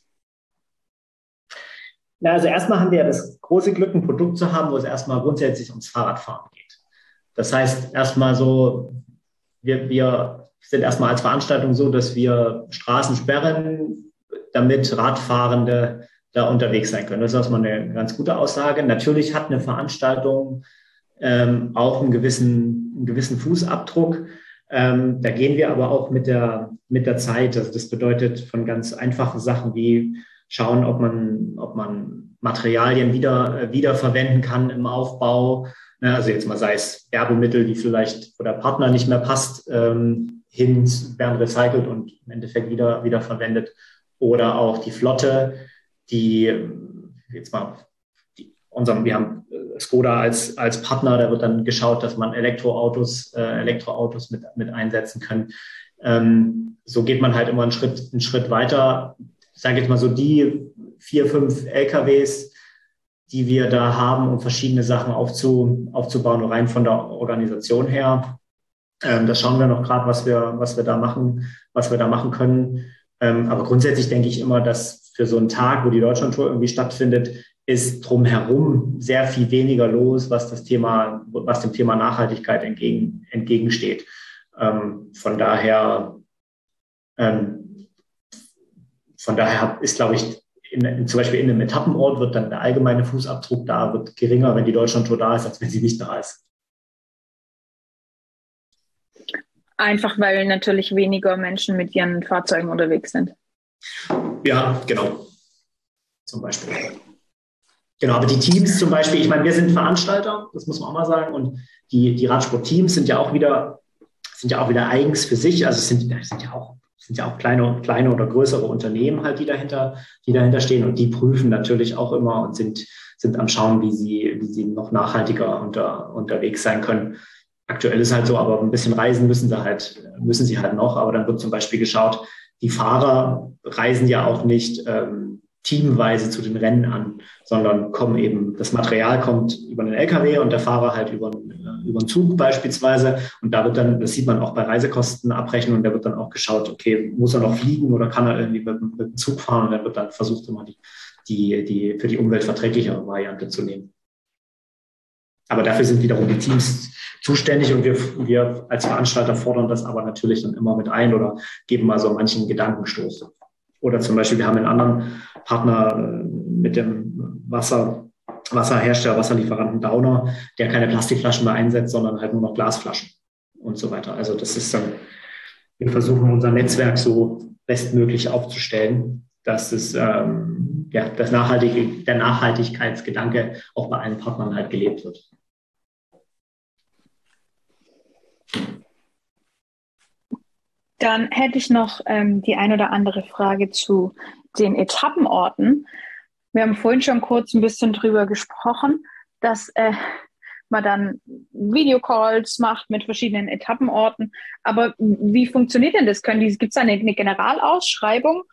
Na, also erstmal haben wir ja das große Glück, ein Produkt zu haben, wo es erstmal grundsätzlich ums Fahrradfahren geht. Das heißt, erstmal so, wir sind erstmal als Veranstaltung so, dass wir Straßen sperren, damit Radfahrende da unterwegs sein können. Das ist erstmal eine ganz gute Aussage. Natürlich hat eine Veranstaltung auch einen gewissen Fußabdruck. Da gehen wir aber auch mit der Zeit. Also das bedeutet von ganz einfachen Sachen wie schauen, ob man Materialien wieder verwenden kann im Aufbau. Also jetzt mal sei es Werbemittel, die vielleicht, wo der Partner nicht mehr passt, werden recycelt und im Endeffekt wieder verwendet. Oder auch die Flotte, wir haben Skoda als Partner, da wird dann geschaut, dass man Elektroautos mit einsetzen können. So geht man halt immer einen Schritt weiter. Ich sage jetzt mal so, die 4, 5 LKWs, die wir da haben, um verschiedene Sachen aufzubauen, rein von der Organisation her. Da schauen wir noch gerade, was wir da machen können. Aber grundsätzlich denke ich immer, dass für so einen Tag, wo die Deutschlandtour irgendwie stattfindet, ist drumherum sehr viel weniger los, was dem Thema Nachhaltigkeit entgegensteht. Von daher ist, glaube ich, zum Beispiel in einem Etappenort wird dann der allgemeine Fußabdruck da wird geringer, wenn die Deutschlandtour da ist, als wenn sie nicht da ist. Einfach weil natürlich weniger Menschen mit ihren Fahrzeugen unterwegs sind. Ja, genau. Zum Beispiel. Genau, aber die Teams zum Beispiel, ich meine, wir sind Veranstalter, das muss man auch mal sagen, und die Radsport-Teams sind ja auch wieder eigens für sich, also es sind ja auch kleine oder größere Unternehmen halt, die dahinter stehen, und die prüfen natürlich auch immer und sind am Schauen, wie sie noch nachhaltiger unterwegs sein können. Aktuell ist halt so, aber ein bisschen reisen müssen sie halt noch, aber dann wird zum Beispiel geschaut, die Fahrer reisen ja auch nicht teamweise zu den Rennen an, sondern das Material kommt über einen LKW und der Fahrer halt über einen Zug beispielsweise. Und da wird dann, das sieht man auch bei Reisekostenabrechnung, da wird dann auch geschaut, okay, muss er noch fliegen oder kann er irgendwie mit dem Zug fahren? Und dann wird dann versucht, immer die für die Umwelt verträglichere Variante zu nehmen. Aber dafür sind wiederum die Teams zuständig und wir als Veranstalter fordern das aber natürlich dann immer mit ein oder geben mal so manchen Gedankenstoß. Oder zum Beispiel, wir haben einen anderen Partner mit dem Wasserhersteller, Wasserlieferanten Downer, der keine Plastikflaschen mehr einsetzt, sondern halt nur noch Glasflaschen und so weiter. Also das ist dann, wir versuchen unser Netzwerk so bestmöglich aufzustellen, dass es der Nachhaltigkeitsgedanke auch bei allen Partnern halt gelebt wird. Dann hätte ich noch die ein oder andere Frage zu den Etappenorten. Wir haben vorhin schon kurz ein bisschen drüber gesprochen, dass man dann Videocalls macht mit verschiedenen Etappenorten. Aber wie funktioniert denn das? Gibt es eine Generalausschreibung,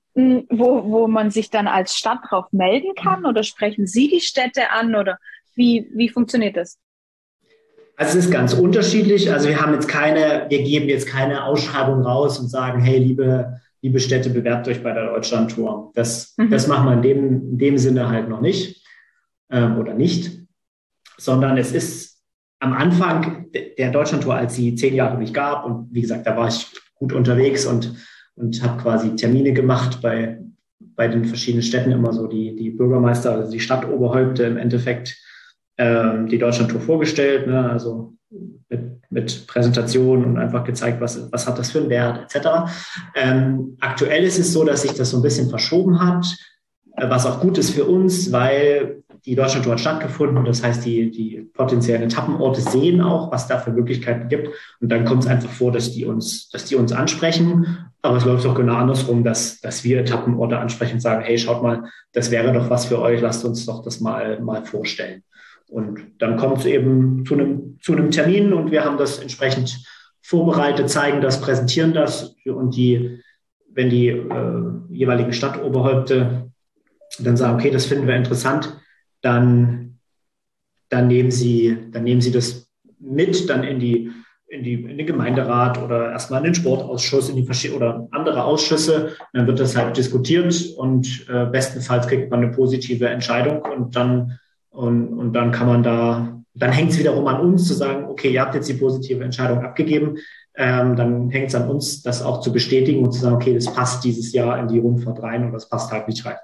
wo man sich dann als Stadt drauf melden kann? Oder sprechen Sie die Städte an? Oder wie funktioniert das? Also es ist ganz unterschiedlich. Also wir geben jetzt keine Ausschreibung raus und sagen, hey, liebe Städte, bewerbt euch bei der Deutschlandtour. Das machen wir in dem Sinne halt noch nicht oder nicht, sondern es ist am Anfang der Deutschlandtour, als sie 10 Jahre nicht gab und wie gesagt, da war ich gut unterwegs und habe quasi Termine gemacht bei den verschiedenen Städten, immer so die Bürgermeister, also die Stadtoberhäupte im Endeffekt die Deutschlandtour vorgestellt, ne? Also mit Präsentationen und einfach gezeigt, was hat das für einen Wert etc. Aktuell ist es so, dass sich das so ein bisschen verschoben hat, was auch gut ist für uns, weil die Deutschlandtour hat stattgefunden. Das heißt, die potenziellen Etappenorte sehen auch, was da für Möglichkeiten gibt. Und dann kommt es einfach vor, dass die uns ansprechen. Aber es läuft auch genau andersrum, dass wir Etappenorte ansprechen und sagen, hey, schaut mal, das wäre doch was für euch, lasst uns doch das mal vorstellen. Und dann kommt es eben zu einem Termin und wir haben das entsprechend vorbereitet, zeigen das, präsentieren das. Und wenn die jeweiligen Stadtoberhäupte dann sagen, okay, das finden wir interessant, dann nehmen sie das mit dann in den Gemeinderat oder erstmal in den Sportausschuss, oder andere Ausschüsse. Und dann wird das halt diskutiert und bestenfalls kriegt man eine positive Entscheidung und dann kann man dann hängt es wiederum an uns zu sagen, okay, ihr habt jetzt die positive Entscheidung abgegeben, dann hängt es an uns, das auch zu bestätigen und zu sagen, okay, das passt dieses Jahr in die Rundfahrt rein und das passt halt nicht rein.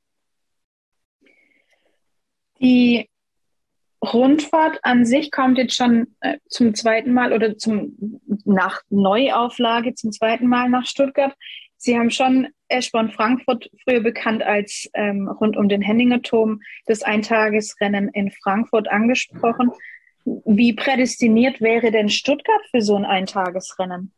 Die Rundfahrt an sich kommt jetzt schon zum zweiten Mal oder nach Neuauflage zum zweiten Mal nach Stuttgart. Sie haben schon Eschborn Frankfurt, früher bekannt als rund um den Henninger Turm, das Eintagesrennen in Frankfurt angesprochen. Wie prädestiniert wäre denn Stuttgart für so ein Eintagesrennen?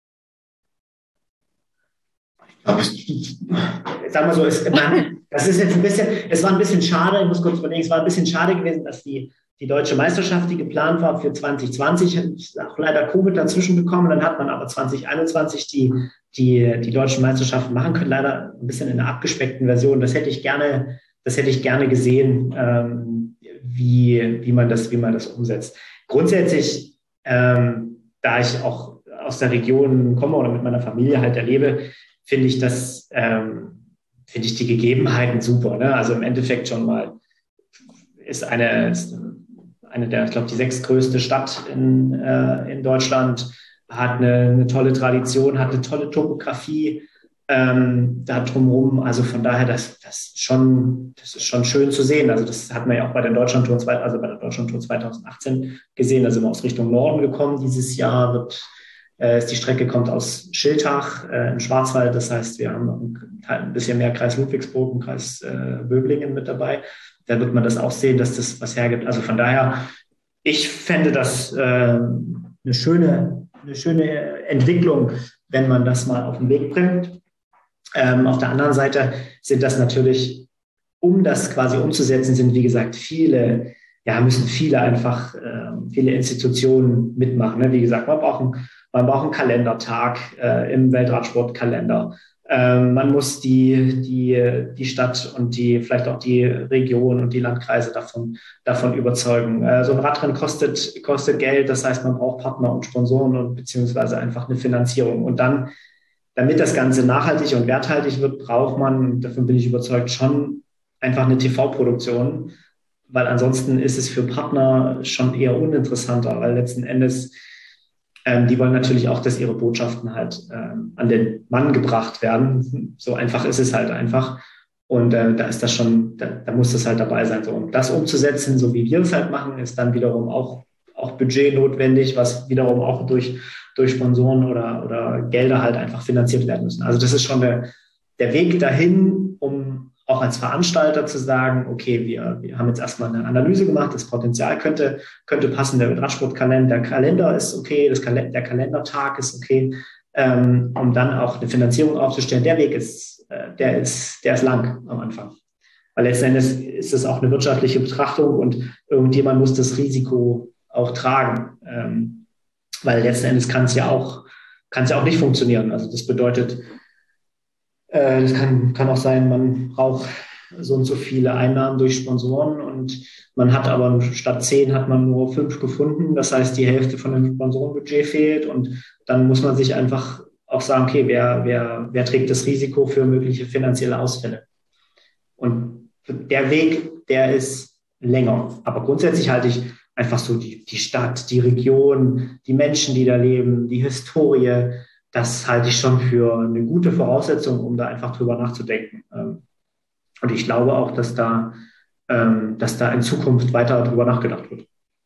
Sagen wir so, es war ein bisschen schade, ich muss kurz überlegen, es war ein bisschen schade gewesen, dass die deutsche Meisterschaft, die geplant war für 2020, ist auch leider Covid dazwischen gekommen, dann hat man aber 2021 die deutschen Meisterschaften machen können, leider ein bisschen in einer abgespeckten Version. Das hätte ich gerne gesehen, wie man das umsetzt. Grundsätzlich, da ich auch aus der Region komme oder mit meiner Familie halt erlebe, finde ich die Gegebenheiten super. Ne? Also im Endeffekt schon mal ist eine der, ich glaube, die 6. größte Stadt in Deutschland, hat eine tolle Tradition, hat eine tolle Topografie da drumherum. Also von daher, das ist schon schön zu sehen. Also das hat man ja auch bei der Deutschlandtour 2018 gesehen. Da sind wir aus Richtung Norden gekommen. Dieses Jahr die Strecke kommt aus Schiltach im Schwarzwald. Das heißt, wir haben noch ein bisschen mehr Kreis Ludwigsburg und Kreis Böblingen mit dabei. Da wird man das auch sehen, dass das was hergibt. Also von daher, ich fände das eine schöne Entwicklung, wenn man das mal auf den Weg bringt. Auf der anderen Seite sind das natürlich, um das quasi umzusetzen, sind wie gesagt müssen viele Institutionen mitmachen. Ne? Wie gesagt, man braucht einen Kalendertag im Weltradsportkalender. Man muss die Stadt und vielleicht auch die Region und die Landkreise davon überzeugen. So ein Radrennen kostet Geld, das heißt, man braucht Partner und Sponsoren und beziehungsweise einfach eine Finanzierung. Und dann, damit das Ganze nachhaltig und werthaltig wird, braucht man, davon bin ich überzeugt, schon einfach eine TV-Produktion, weil ansonsten ist es für Partner schon eher uninteressanter, weil letzten Endes die wollen natürlich auch, dass ihre Botschaften halt an den Mann gebracht werden. So einfach ist es halt einfach. Und da ist das schon, da muss das halt dabei sein. So. Und das umzusetzen, so wie wir es halt machen, ist dann wiederum auch Budget notwendig, was wiederum auch durch Sponsoren oder Gelder halt einfach finanziert werden müssen. Also das ist schon der Weg dahin, um auch als Veranstalter zu sagen, okay, wir haben jetzt erstmal eine Analyse gemacht, das Potenzial könnte passen, der Radsportkalender, der Kalender ist okay, der Kalendertag ist okay, um dann auch eine Finanzierung aufzustellen. Der Weg der ist lang am Anfang. Weil letzten Endes ist es auch eine wirtschaftliche Betrachtung und irgendjemand muss das Risiko auch tragen. Weil letzten Endes kann es ja auch nicht funktionieren. Also das bedeutet, das kann auch sein, man braucht so und so viele Einnahmen durch Sponsoren und man hat aber statt 10 hat man nur 5 gefunden. Das heißt, die Hälfte von dem Sponsorenbudget fehlt und dann muss man sich einfach auch sagen, okay, wer trägt das Risiko für mögliche finanzielle Ausfälle? Und der Weg, der ist länger. Aber grundsätzlich halte ich einfach so die Stadt, die Region, die Menschen, die da leben, die Historie, das halte ich schon für eine gute Voraussetzung, um da einfach drüber nachzudenken. Und ich glaube auch, dass da in Zukunft weiter drüber nachgedacht wird.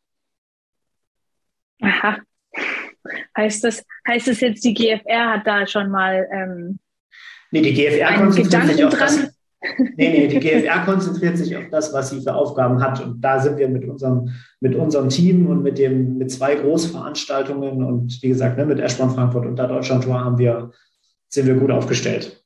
Aha. Heißt es jetzt, die GfR hat da schon mal Nee, die GfR einen konzentriert sich Gedanken auf dran? das. Nee, die GfR konzentriert sich auf das, was sie für Aufgaben hat. Und da sind wir mit unserem Team und mit 2 Großveranstaltungen und wie gesagt, mit Eschborn Frankfurt und der Deutschlandtour sind wir gut aufgestellt.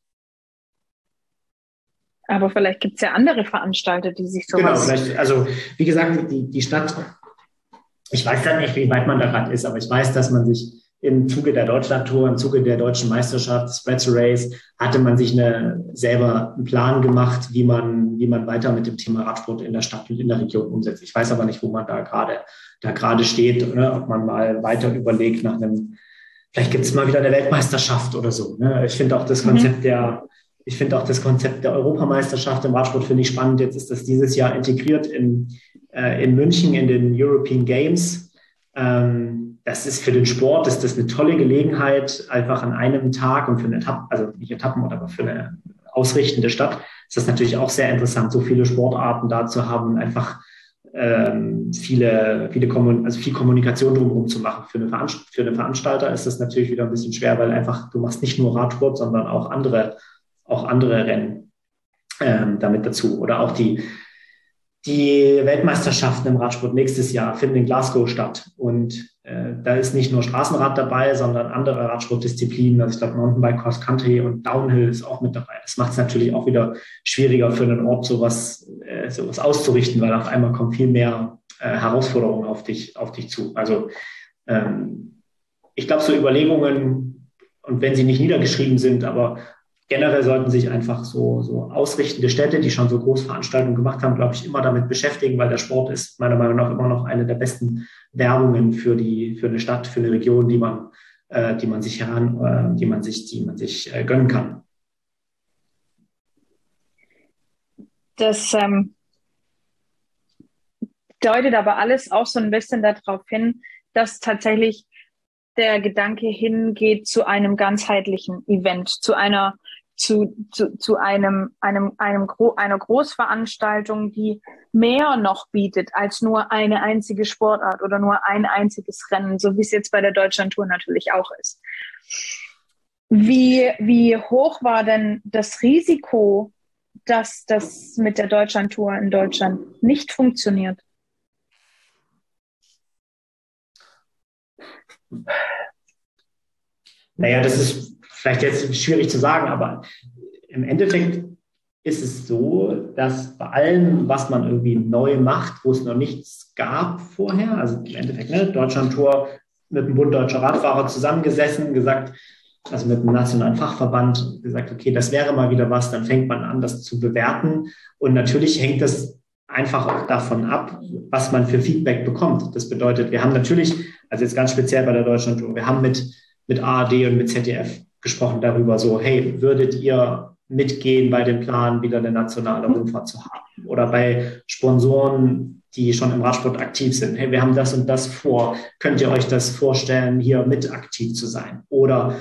Aber vielleicht gibt es ja andere Veranstalter, die sich sowas... Genau, vielleicht, also wie gesagt, die Stadt, ich weiß dann nicht, wie weit man da gerade ist, aber ich weiß, dass man sich im Zuge der Deutschlandtour, im Zuge der deutschen Meisterschaft, Spread to Race, hatte man sich selber einen Plan gemacht, wie man weiter mit dem Thema Radsport in der Stadt und in der Region umsetzt. Ich weiß aber nicht, wo man da gerade steht, oder ob man mal weiter überlegt vielleicht gibt es mal wieder eine Weltmeisterschaft oder so. Ne? Ich finde auch das Konzept der Europameisterschaft im Radsport finde ich spannend. Jetzt ist das dieses Jahr integriert in München in den European Games. Das ist für den Sport, ist das eine tolle Gelegenheit, einfach an einem Tag und für eine also nicht Etappenort, aber für eine ausrichtende Stadt, ist das natürlich auch sehr interessant, so viele Sportarten da zu haben, einfach viel Kommunikation drumherum zu machen. Für eine Veranstalter ist das natürlich wieder ein bisschen schwer, weil einfach du machst nicht nur Radsport, sondern auch andere Rennen damit dazu. Oder auch die Weltmeisterschaften im Radsport nächstes Jahr finden in Glasgow statt. Und da ist nicht nur Straßenrad dabei, sondern andere Radsportdisziplinen. Also ich glaube, Mountainbike, Cross Country und Downhill ist auch mit dabei. Das macht es natürlich auch wieder schwieriger für einen Ort, sowas auszurichten, weil auf einmal kommen viel mehr Herausforderungen auf dich zu. Also ich glaube, so Überlegungen, und wenn sie nicht niedergeschrieben sind, aber generell sollten sich einfach so ausrichtende Städte, die schon so Großveranstaltungen gemacht haben, glaube ich, immer damit beschäftigen, weil der Sport ist meiner Meinung nach immer noch eine der besten Werbungen für eine Stadt, für eine Region, die man sich gönnen kann. Das deutet aber alles auch so ein bisschen darauf hin, dass tatsächlich der Gedanke hingeht zu einem ganzheitlichen Event, zu einer Großveranstaltung, die mehr noch bietet als nur eine einzige Sportart oder nur ein einziges Rennen, so wie es jetzt bei der Deutschlandtour natürlich auch ist. Wie hoch war denn das Risiko, dass das mit der Deutschlandtour in Deutschland nicht funktioniert? Naja, das ist vielleicht jetzt schwierig zu sagen, aber im Endeffekt ist es so, dass bei allem, was man irgendwie neu macht, wo es noch nichts gab vorher, also im Endeffekt Deutschlandtour mit dem Bund Deutscher Radfahrer zusammengesessen, gesagt, also mit dem nationalen Fachverband, gesagt, okay, das wäre mal wieder was, dann fängt man an, das zu bewerten. Und natürlich hängt das einfach auch davon ab, was man für Feedback bekommt. Das bedeutet, wir haben natürlich, also jetzt ganz speziell bei der Deutschlandtour, wir haben mit ARD und mit ZDF gesprochen darüber, so, hey, würdet ihr mitgehen bei dem Plan, wieder eine nationale Rundfahrt zu haben. Oder bei Sponsoren, die schon im Radsport aktiv sind. Hey, wir haben das und das vor. Könnt ihr euch das vorstellen, hier mit aktiv zu sein? Oder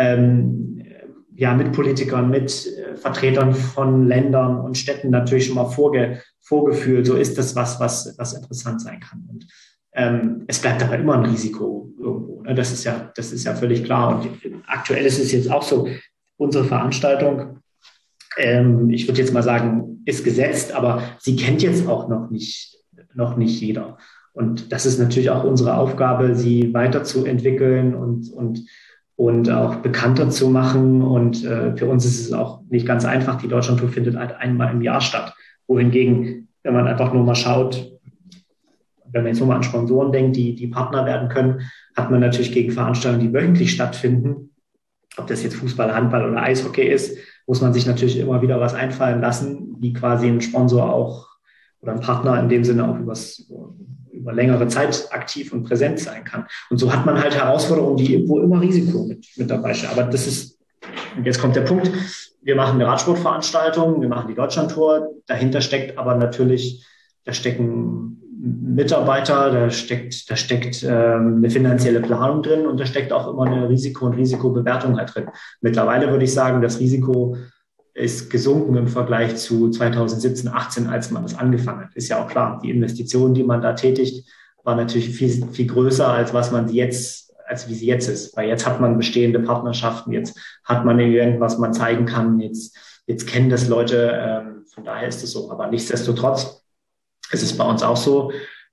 mit Politikern, mit Vertretern von Ländern und Städten natürlich schon mal vorgefühlt. So ist das was interessant sein kann. Und es bleibt aber immer ein Risiko irgendwo. Ne? Das ist ja völlig klar. Und aktuell ist es jetzt auch so, unsere Veranstaltung, ich würde jetzt mal sagen, ist gesetzt, aber sie kennt jetzt auch noch nicht jeder. Und das ist natürlich auch unsere Aufgabe, sie weiterzuentwickeln und auch bekannter zu machen. Und für uns ist es auch nicht ganz einfach. Die Deutschlandtour findet halt einmal im Jahr statt. Wohingegen, wenn man einfach nur mal schaut, wenn man jetzt nur mal an Sponsoren denkt, die Partner werden können, hat man natürlich gegen Veranstaltungen, die wöchentlich stattfinden, ob das jetzt Fußball, Handball oder Eishockey ist, muss man sich natürlich immer wieder was einfallen lassen, wie quasi ein Sponsor auch oder ein Partner in dem Sinne auch über längere Zeit aktiv und präsent sein kann. Und so hat man halt Herausforderungen, wo immer Risiko mit dabei ist. Aber und jetzt kommt der Punkt, wir machen eine Radsportveranstaltung, wir machen die Deutschlandtour, dahinter steckt aber natürlich, da stecken Mitarbeiter, da steckt eine finanzielle Planung drin und da steckt auch immer eine Risiko- und Risikobewertung halt drin. Mittlerweile würde ich sagen, das Risiko ist gesunken im Vergleich zu 2017, 18, als man das angefangen hat. Ist ja auch klar, die Investition, die man da tätigt, war natürlich viel, viel größer, als wie sie jetzt ist. Weil jetzt hat man bestehende Partnerschaften, jetzt hat man ein Event, was man zeigen kann, jetzt kennen das Leute, von daher ist es so. Aber nichtsdestotrotz, es ist bei uns auch so,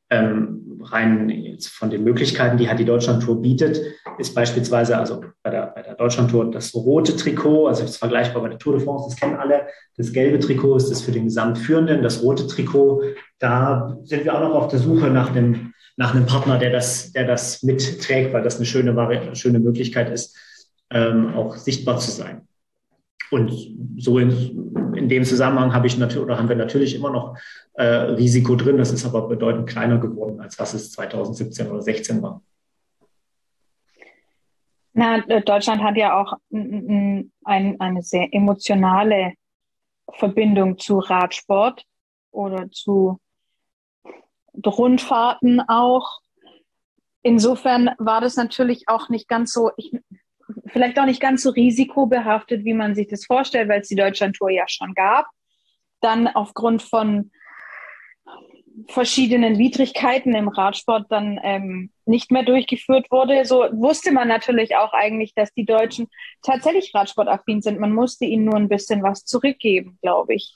rein jetzt von den Möglichkeiten, die halt die Deutschlandtour bietet, ist beispielsweise, also bei der Deutschlandtour das rote Trikot, also das ist vergleichbar bei der Tour de France, das kennen alle. Das gelbe Trikot ist das für den Gesamtführenden, das rote Trikot, da sind wir auch noch auf der Suche nach einem Partner, der das mitträgt, weil das eine schöne Möglichkeit ist, auch sichtbar zu sein. Und so in dem Zusammenhang haben wir natürlich immer noch Risiko drin. Das ist aber bedeutend kleiner geworden, als was es 2017 oder 2016 war. Deutschland hat ja auch eine sehr emotionale Verbindung zu Radsport oder zu Rundfahrten auch. Insofern war das natürlich auch nicht ganz so, vielleicht auch nicht ganz so risikobehaftet, wie man sich das vorstellt, weil es die Deutschlandtour ja schon gab. Dann aufgrund von verschiedenen Widrigkeiten im Radsport dann nicht mehr durchgeführt wurde. So wusste man natürlich auch eigentlich, dass die Deutschen tatsächlich radsportaffin sind. Man musste ihnen nur ein bisschen was zurückgeben, glaube ich.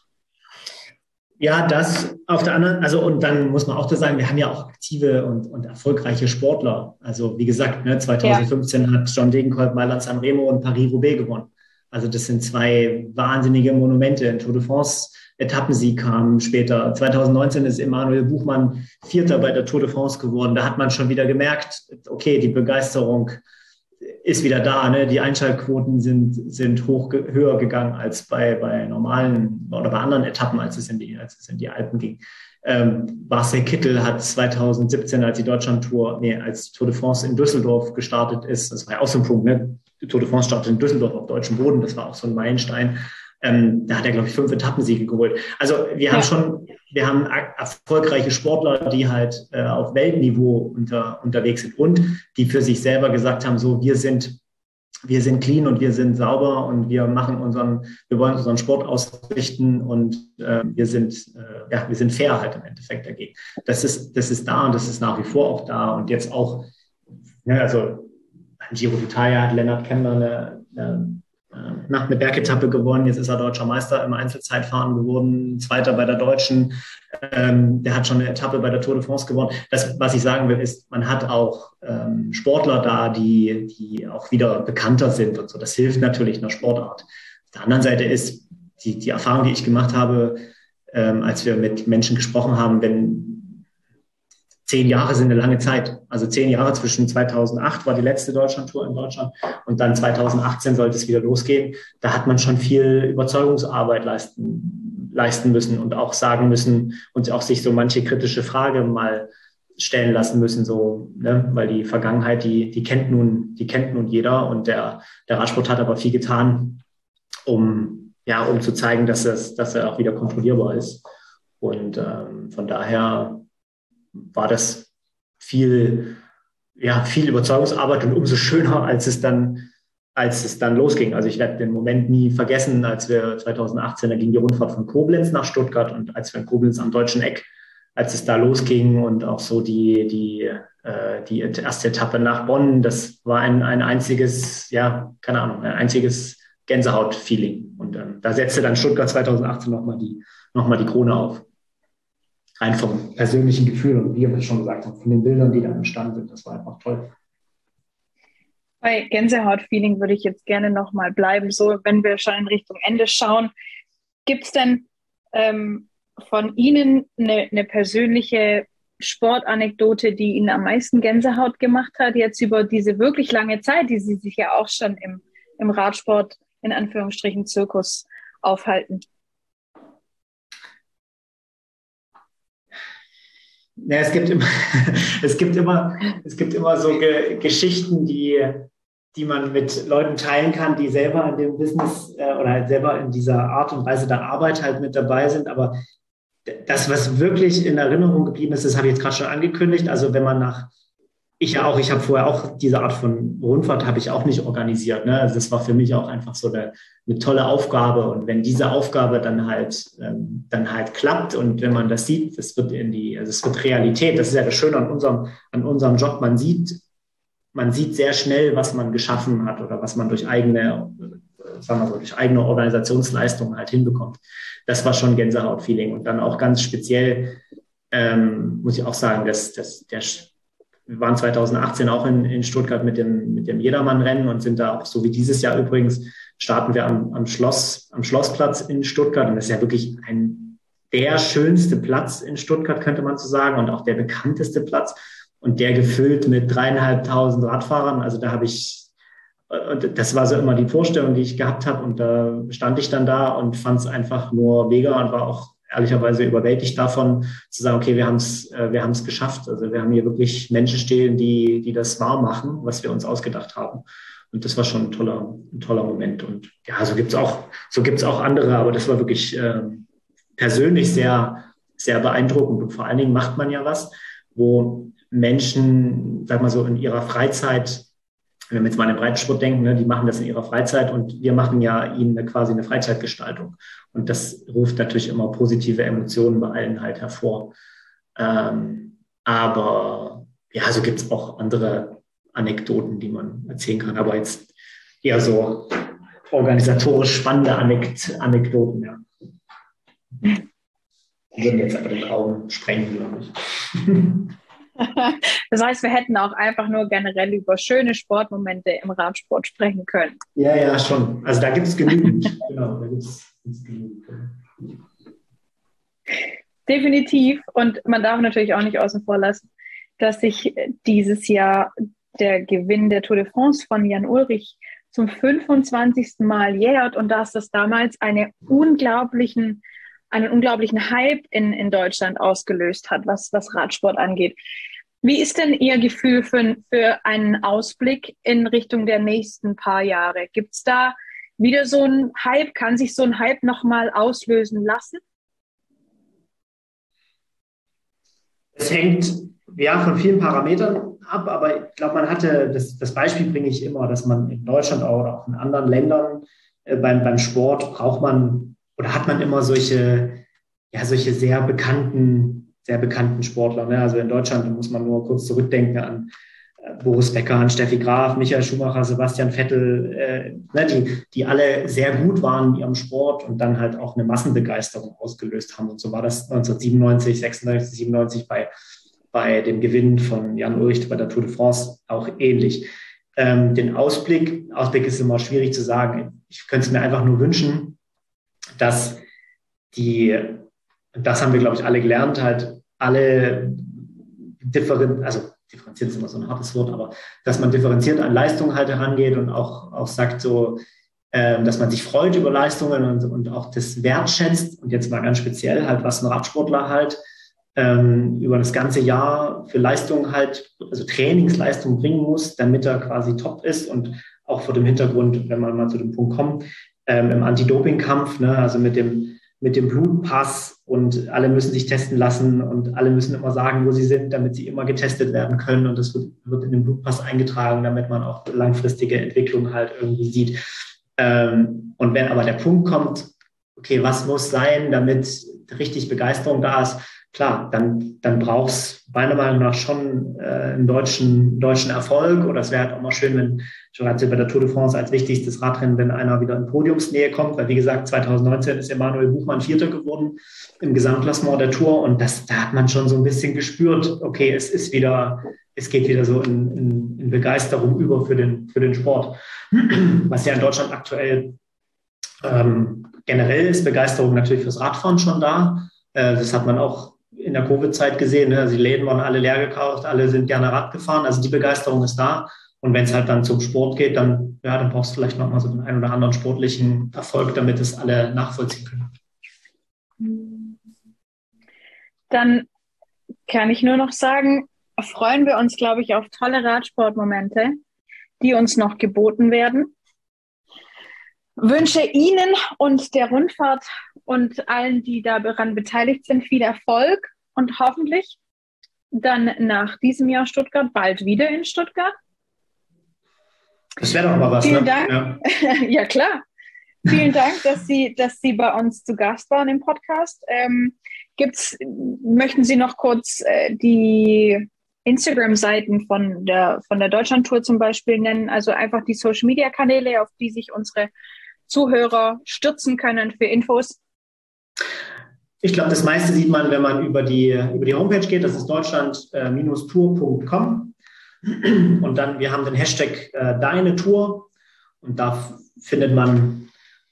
Ja, das auf der anderen, also und dann muss man auch da sagen, wir haben ja auch aktive und erfolgreiche Sportler. Also wie gesagt, 2015 hat John Degenkolb Mailand-San Remo und Paris-Roubaix gewonnen. Also das sind zwei wahnsinnige Monumente. In Tour de France Etappensieg kam später. 2019 ist Emanuel Buchmann Vierter bei der Tour de France geworden. Da hat man schon wieder gemerkt, okay, die Begeisterung ist wieder da. Ne? Die Einschaltquoten sind höher gegangen als bei normalen oder bei anderen Etappen, als es in die Alpen ging. Marcel Kittel hat 2017, als als Tour de France in Düsseldorf gestartet ist, das war ja auch so ein Punkt, ne? Die Tour de France startet in Düsseldorf auf deutschem Boden, das war auch so ein Meilenstein. Da hat er, glaube ich, 5 Etappensiege geholt. Also wir haben erfolgreiche Sportler, die halt auf Weltniveau unterwegs sind und die für sich selber gesagt haben, so wir sind clean und wir sind sauber und wir wollen unseren Sport ausrichten und wir sind fair halt im Endeffekt dagegen. Das ist da und das ist nach wie vor auch da und jetzt auch, also beim Giro d'Italia hat Lennart Kemner eine Bergetappe gewonnen, jetzt ist er deutscher Meister im Einzelzeitfahren geworden, Zweiter bei der Deutschen, der hat schon eine Etappe bei der Tour de France gewonnen. Das, was ich sagen will, ist, man hat auch Sportler da, die auch wieder bekannter sind und so. Das hilft natürlich einer Sportart. Auf der anderen Seite ist die Erfahrung, die ich gemacht habe, als wir mit Menschen gesprochen haben, wenn 10 Jahre sind eine lange Zeit. Also 10 Jahre zwischen 2008 war die letzte Deutschlandtour in Deutschland und dann 2018 sollte es wieder losgehen. Da hat man schon viel Überzeugungsarbeit leisten müssen und auch sagen müssen und auch sich so manche kritische Frage mal stellen lassen müssen, so, ne? Weil die Vergangenheit, die kennt nun jeder und der Radsport hat aber viel getan, um ja, um zu zeigen, dass er auch wieder kontrollierbar ist. Und von daher war das viel Überzeugungsarbeit und umso schöner, als es dann losging. Also ich werde den Moment nie vergessen, als wir 2018, da ging die Rundfahrt von Koblenz nach Stuttgart und als wir in Koblenz am Deutschen Eck, als es da losging und auch so die erste Etappe nach Bonn, das war ein einziges, ja, keine Ahnung, ein einziges Gänsehaut-Feeling. Und da setzte dann Stuttgart 2018 nochmal die Krone auf. Rein vom persönlichen Gefühl und wie wir schon gesagt haben, von den Bildern, die da entstanden sind. Das war einfach toll. Bei Gänsehaut-Feeling würde ich jetzt gerne nochmal bleiben. So, wenn wir schon in Richtung Ende schauen, gibt es denn von Ihnen eine persönliche Sportanekdote, die Ihnen am meisten Gänsehaut gemacht hat, jetzt über diese wirklich lange Zeit, die Sie sich ja auch schon im Radsport, in Anführungsstrichen, Zirkus aufhalten? Ja, es gibt immer so Geschichten, die man mit Leuten teilen kann, die selber in dem Business oder halt selber in dieser Art und Weise der Arbeit halt mit dabei sind. Aber das, was wirklich in Erinnerung geblieben ist, das habe ich jetzt gerade schon angekündigt. Also wenn man ich habe vorher auch diese Art von Rundfahrt habe ich auch nicht organisiert. Ne? Also das war für mich auch einfach so eine tolle Aufgabe. Und wenn diese Aufgabe dann halt klappt und wenn man das sieht, es wird Realität. Das ist ja das Schöne an unserem Job. Man sieht sehr schnell, was man geschaffen hat oder was man durch eigene Organisationsleistungen halt hinbekommt. Das war schon Gänsehaut-Feeling. Und dann auch ganz speziell, muss ich auch sagen, wir waren 2018 auch in Stuttgart mit dem Jedermann-Rennen und sind da auch, so wie dieses Jahr übrigens, starten wir am Schlossplatz in Stuttgart. Und das ist ja wirklich der schönste Platz in Stuttgart, könnte man so sagen, und auch der bekannteste Platz. Und der gefüllt mit 3.500 Radfahrern. Also das war so immer die Vorstellung, die ich gehabt habe. Und da stand ich dann da und fand es einfach nur mega und war auch ehrlicherweise überwältigt davon, zu sagen, okay, wir haben es geschafft. Also wir haben hier wirklich Menschen stehen, die das wahr machen, was wir uns ausgedacht haben. Und das war schon ein toller Moment. Und ja, so gibt's auch andere, aber das war wirklich persönlich sehr, sehr beeindruckend. Und vor allen Dingen macht man ja was, wo Menschen, sag mal so, in ihrer Freizeit, wenn wir jetzt mal an den Breitensport denken, ne, die machen das in ihrer Freizeit und wir machen ja ihnen quasi eine Freizeitgestaltung. Und das ruft natürlich immer positive Emotionen bei allen halt hervor. Aber ja, so gibt es auch andere Anekdoten, die man erzählen kann. Aber jetzt eher so organisatorisch spannende Anekdoten, ja. Die würden jetzt aber den Raum sprengen, glaube ich. Das heißt, wir hätten auch einfach nur generell über schöne Sportmomente im Radsport sprechen können. Ja, schon. Also da gibt es genügend. Genau, da gibt es genügend. Definitiv. Und man darf natürlich auch nicht außen vor lassen, dass sich dieses Jahr der Gewinn der Tour de France von Jan Ullrich zum 25. Mal jährt und dass das damals einen unglaublichen Hype in Deutschland ausgelöst hat, was Radsport angeht. Wie ist denn Ihr Gefühl für einen Ausblick in Richtung der nächsten paar Jahre? Gibt es da wieder so einen Hype? Kann sich so ein Hype nochmal auslösen lassen? Es hängt ja von vielen Parametern ab, aber ich glaube, man hatte, das Beispiel bringe ich immer, dass man in Deutschland oder auch in anderen Ländern beim Sport hat man immer solche sehr bekannten Sportler. Ne? Also in Deutschland muss man nur kurz zurückdenken an Boris Becker, an Steffi Graf, Michael Schumacher, Sebastian Vettel, die alle sehr gut waren in ihrem Sport und dann halt auch eine Massenbegeisterung ausgelöst haben. Und so war das 1997, 96, 97 bei dem Gewinn von Jan Ullrich bei der Tour de France auch ähnlich. Den Ausblick ist immer schwierig zu sagen. Ich könnte es mir einfach nur wünschen, dass das haben wir, glaube ich, alle gelernt, halt alle differenziert ist immer so ein hartes Wort, aber dass man differenziert an Leistungen halt herangeht und auch sagt so, dass man sich freut über Leistungen und auch das wertschätzt und jetzt mal ganz speziell halt, was ein Radsportler halt über das ganze Jahr für Leistungen halt, also Trainingsleistungen bringen muss, damit er quasi top ist und auch vor dem Hintergrund, wenn man mal zu dem Punkt kommt, im Anti-Doping-Kampf, ne? Also mit dem Blutpass und alle müssen sich testen lassen und alle müssen immer sagen, wo sie sind, damit sie immer getestet werden können. Und das wird in den Blutpass eingetragen, damit man auch langfristige Entwicklung halt irgendwie sieht. Und wenn aber der Punkt kommt, okay, was muss sein, damit richtig Begeisterung da ist, klar, dann braucht es meiner Meinung nach schon einen deutschen Erfolg. Oder es wäre halt auch mal schön, wenn schon gerade bei der Tour de France als wichtigstes Radrennen, wenn einer wieder in Podiumsnähe kommt. Weil wie gesagt, 2019 ist Emanuel Buchmann Vierter geworden im Gesamtklassement der Tour. Und da hat man schon so ein bisschen gespürt, okay, es geht wieder so in Begeisterung über für den Sport. Was ja in Deutschland aktuell generell ist, Begeisterung natürlich fürs Radfahren schon da. Das hat man auch in der Covid-Zeit gesehen. Ne? Also die Läden waren alle leer gekauft, alle sind gerne Rad gefahren. Also die Begeisterung ist da. Und wenn es halt dann zum Sport geht, dann brauchst du vielleicht nochmal so den einen oder anderen sportlichen Erfolg, damit es alle nachvollziehen können. Dann kann ich nur noch sagen, freuen wir uns, glaube ich, auf tolle Radsportmomente, die uns noch geboten werden. Wünsche Ihnen und der Rundfahrt und allen, die daran beteiligt sind, viel Erfolg und hoffentlich dann nach diesem Jahr Stuttgart bald wieder in Stuttgart. Das wäre doch mal was. Vielen Dank. Ja. Ja, klar. Vielen Dank, dass Sie bei uns zu Gast waren im Podcast. Möchten Sie noch kurz die Instagram-Seiten von der Deutschlandtour zum Beispiel nennen? Also einfach die Social-Media-Kanäle, auf die sich unsere Zuhörer stürzen können für Infos? Ich glaube, das meiste sieht man, wenn man über die Homepage geht. Das ist deutschland-tour.com. Und dann, wir haben den Hashtag Deine Tour. Und da findet man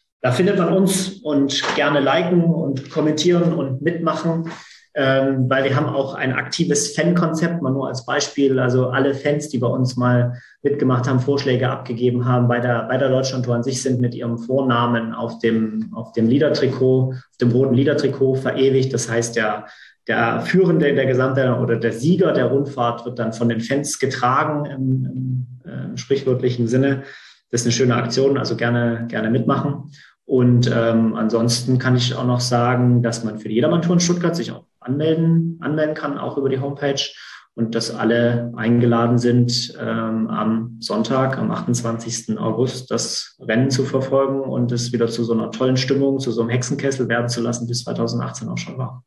uns und gerne liken und kommentieren und mitmachen. Weil wir haben auch ein aktives Fan-Konzept, mal nur als Beispiel. Also alle Fans, die bei uns mal mitgemacht haben, Vorschläge abgegeben haben, bei der Deutschlandtour an sich sind mit ihrem Vornamen auf dem Liedertrikot, auf dem roten Liedertrikot verewigt. Das heißt, der Führende der Gesamtwertung oder der Sieger der Rundfahrt wird dann von den Fans getragen im sprichwörtlichen Sinne. Das ist eine schöne Aktion, also gerne mitmachen. Und ansonsten kann ich auch noch sagen, dass man für die Jedermann-Tour in Stuttgart sich auch anmelden kann, auch über die Homepage. Und dass alle eingeladen sind, am Sonntag, am 28. August, das Rennen zu verfolgen und es wieder zu so einer tollen Stimmung, zu so einem Hexenkessel werden zu lassen, wie es 2018 auch schon war.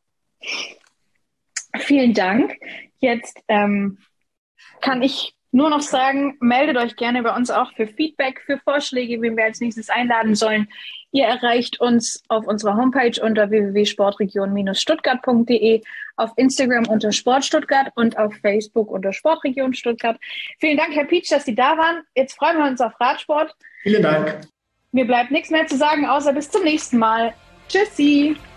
Vielen Dank. Jetzt kann ich nur noch sagen, meldet euch gerne bei uns auch für Feedback, für Vorschläge, wen wir als nächstes einladen sollen. Ihr erreicht uns auf unserer Homepage unter www.sportregion-stuttgart.de, auf Instagram unter Sportstuttgart und auf Facebook unter Sportregion Stuttgart. Vielen Dank, Herr Pietsch, dass Sie da waren. Jetzt freuen wir uns auf Radsport. Vielen Dank. Mir bleibt nichts mehr zu sagen, außer bis zum nächsten Mal. Tschüssi.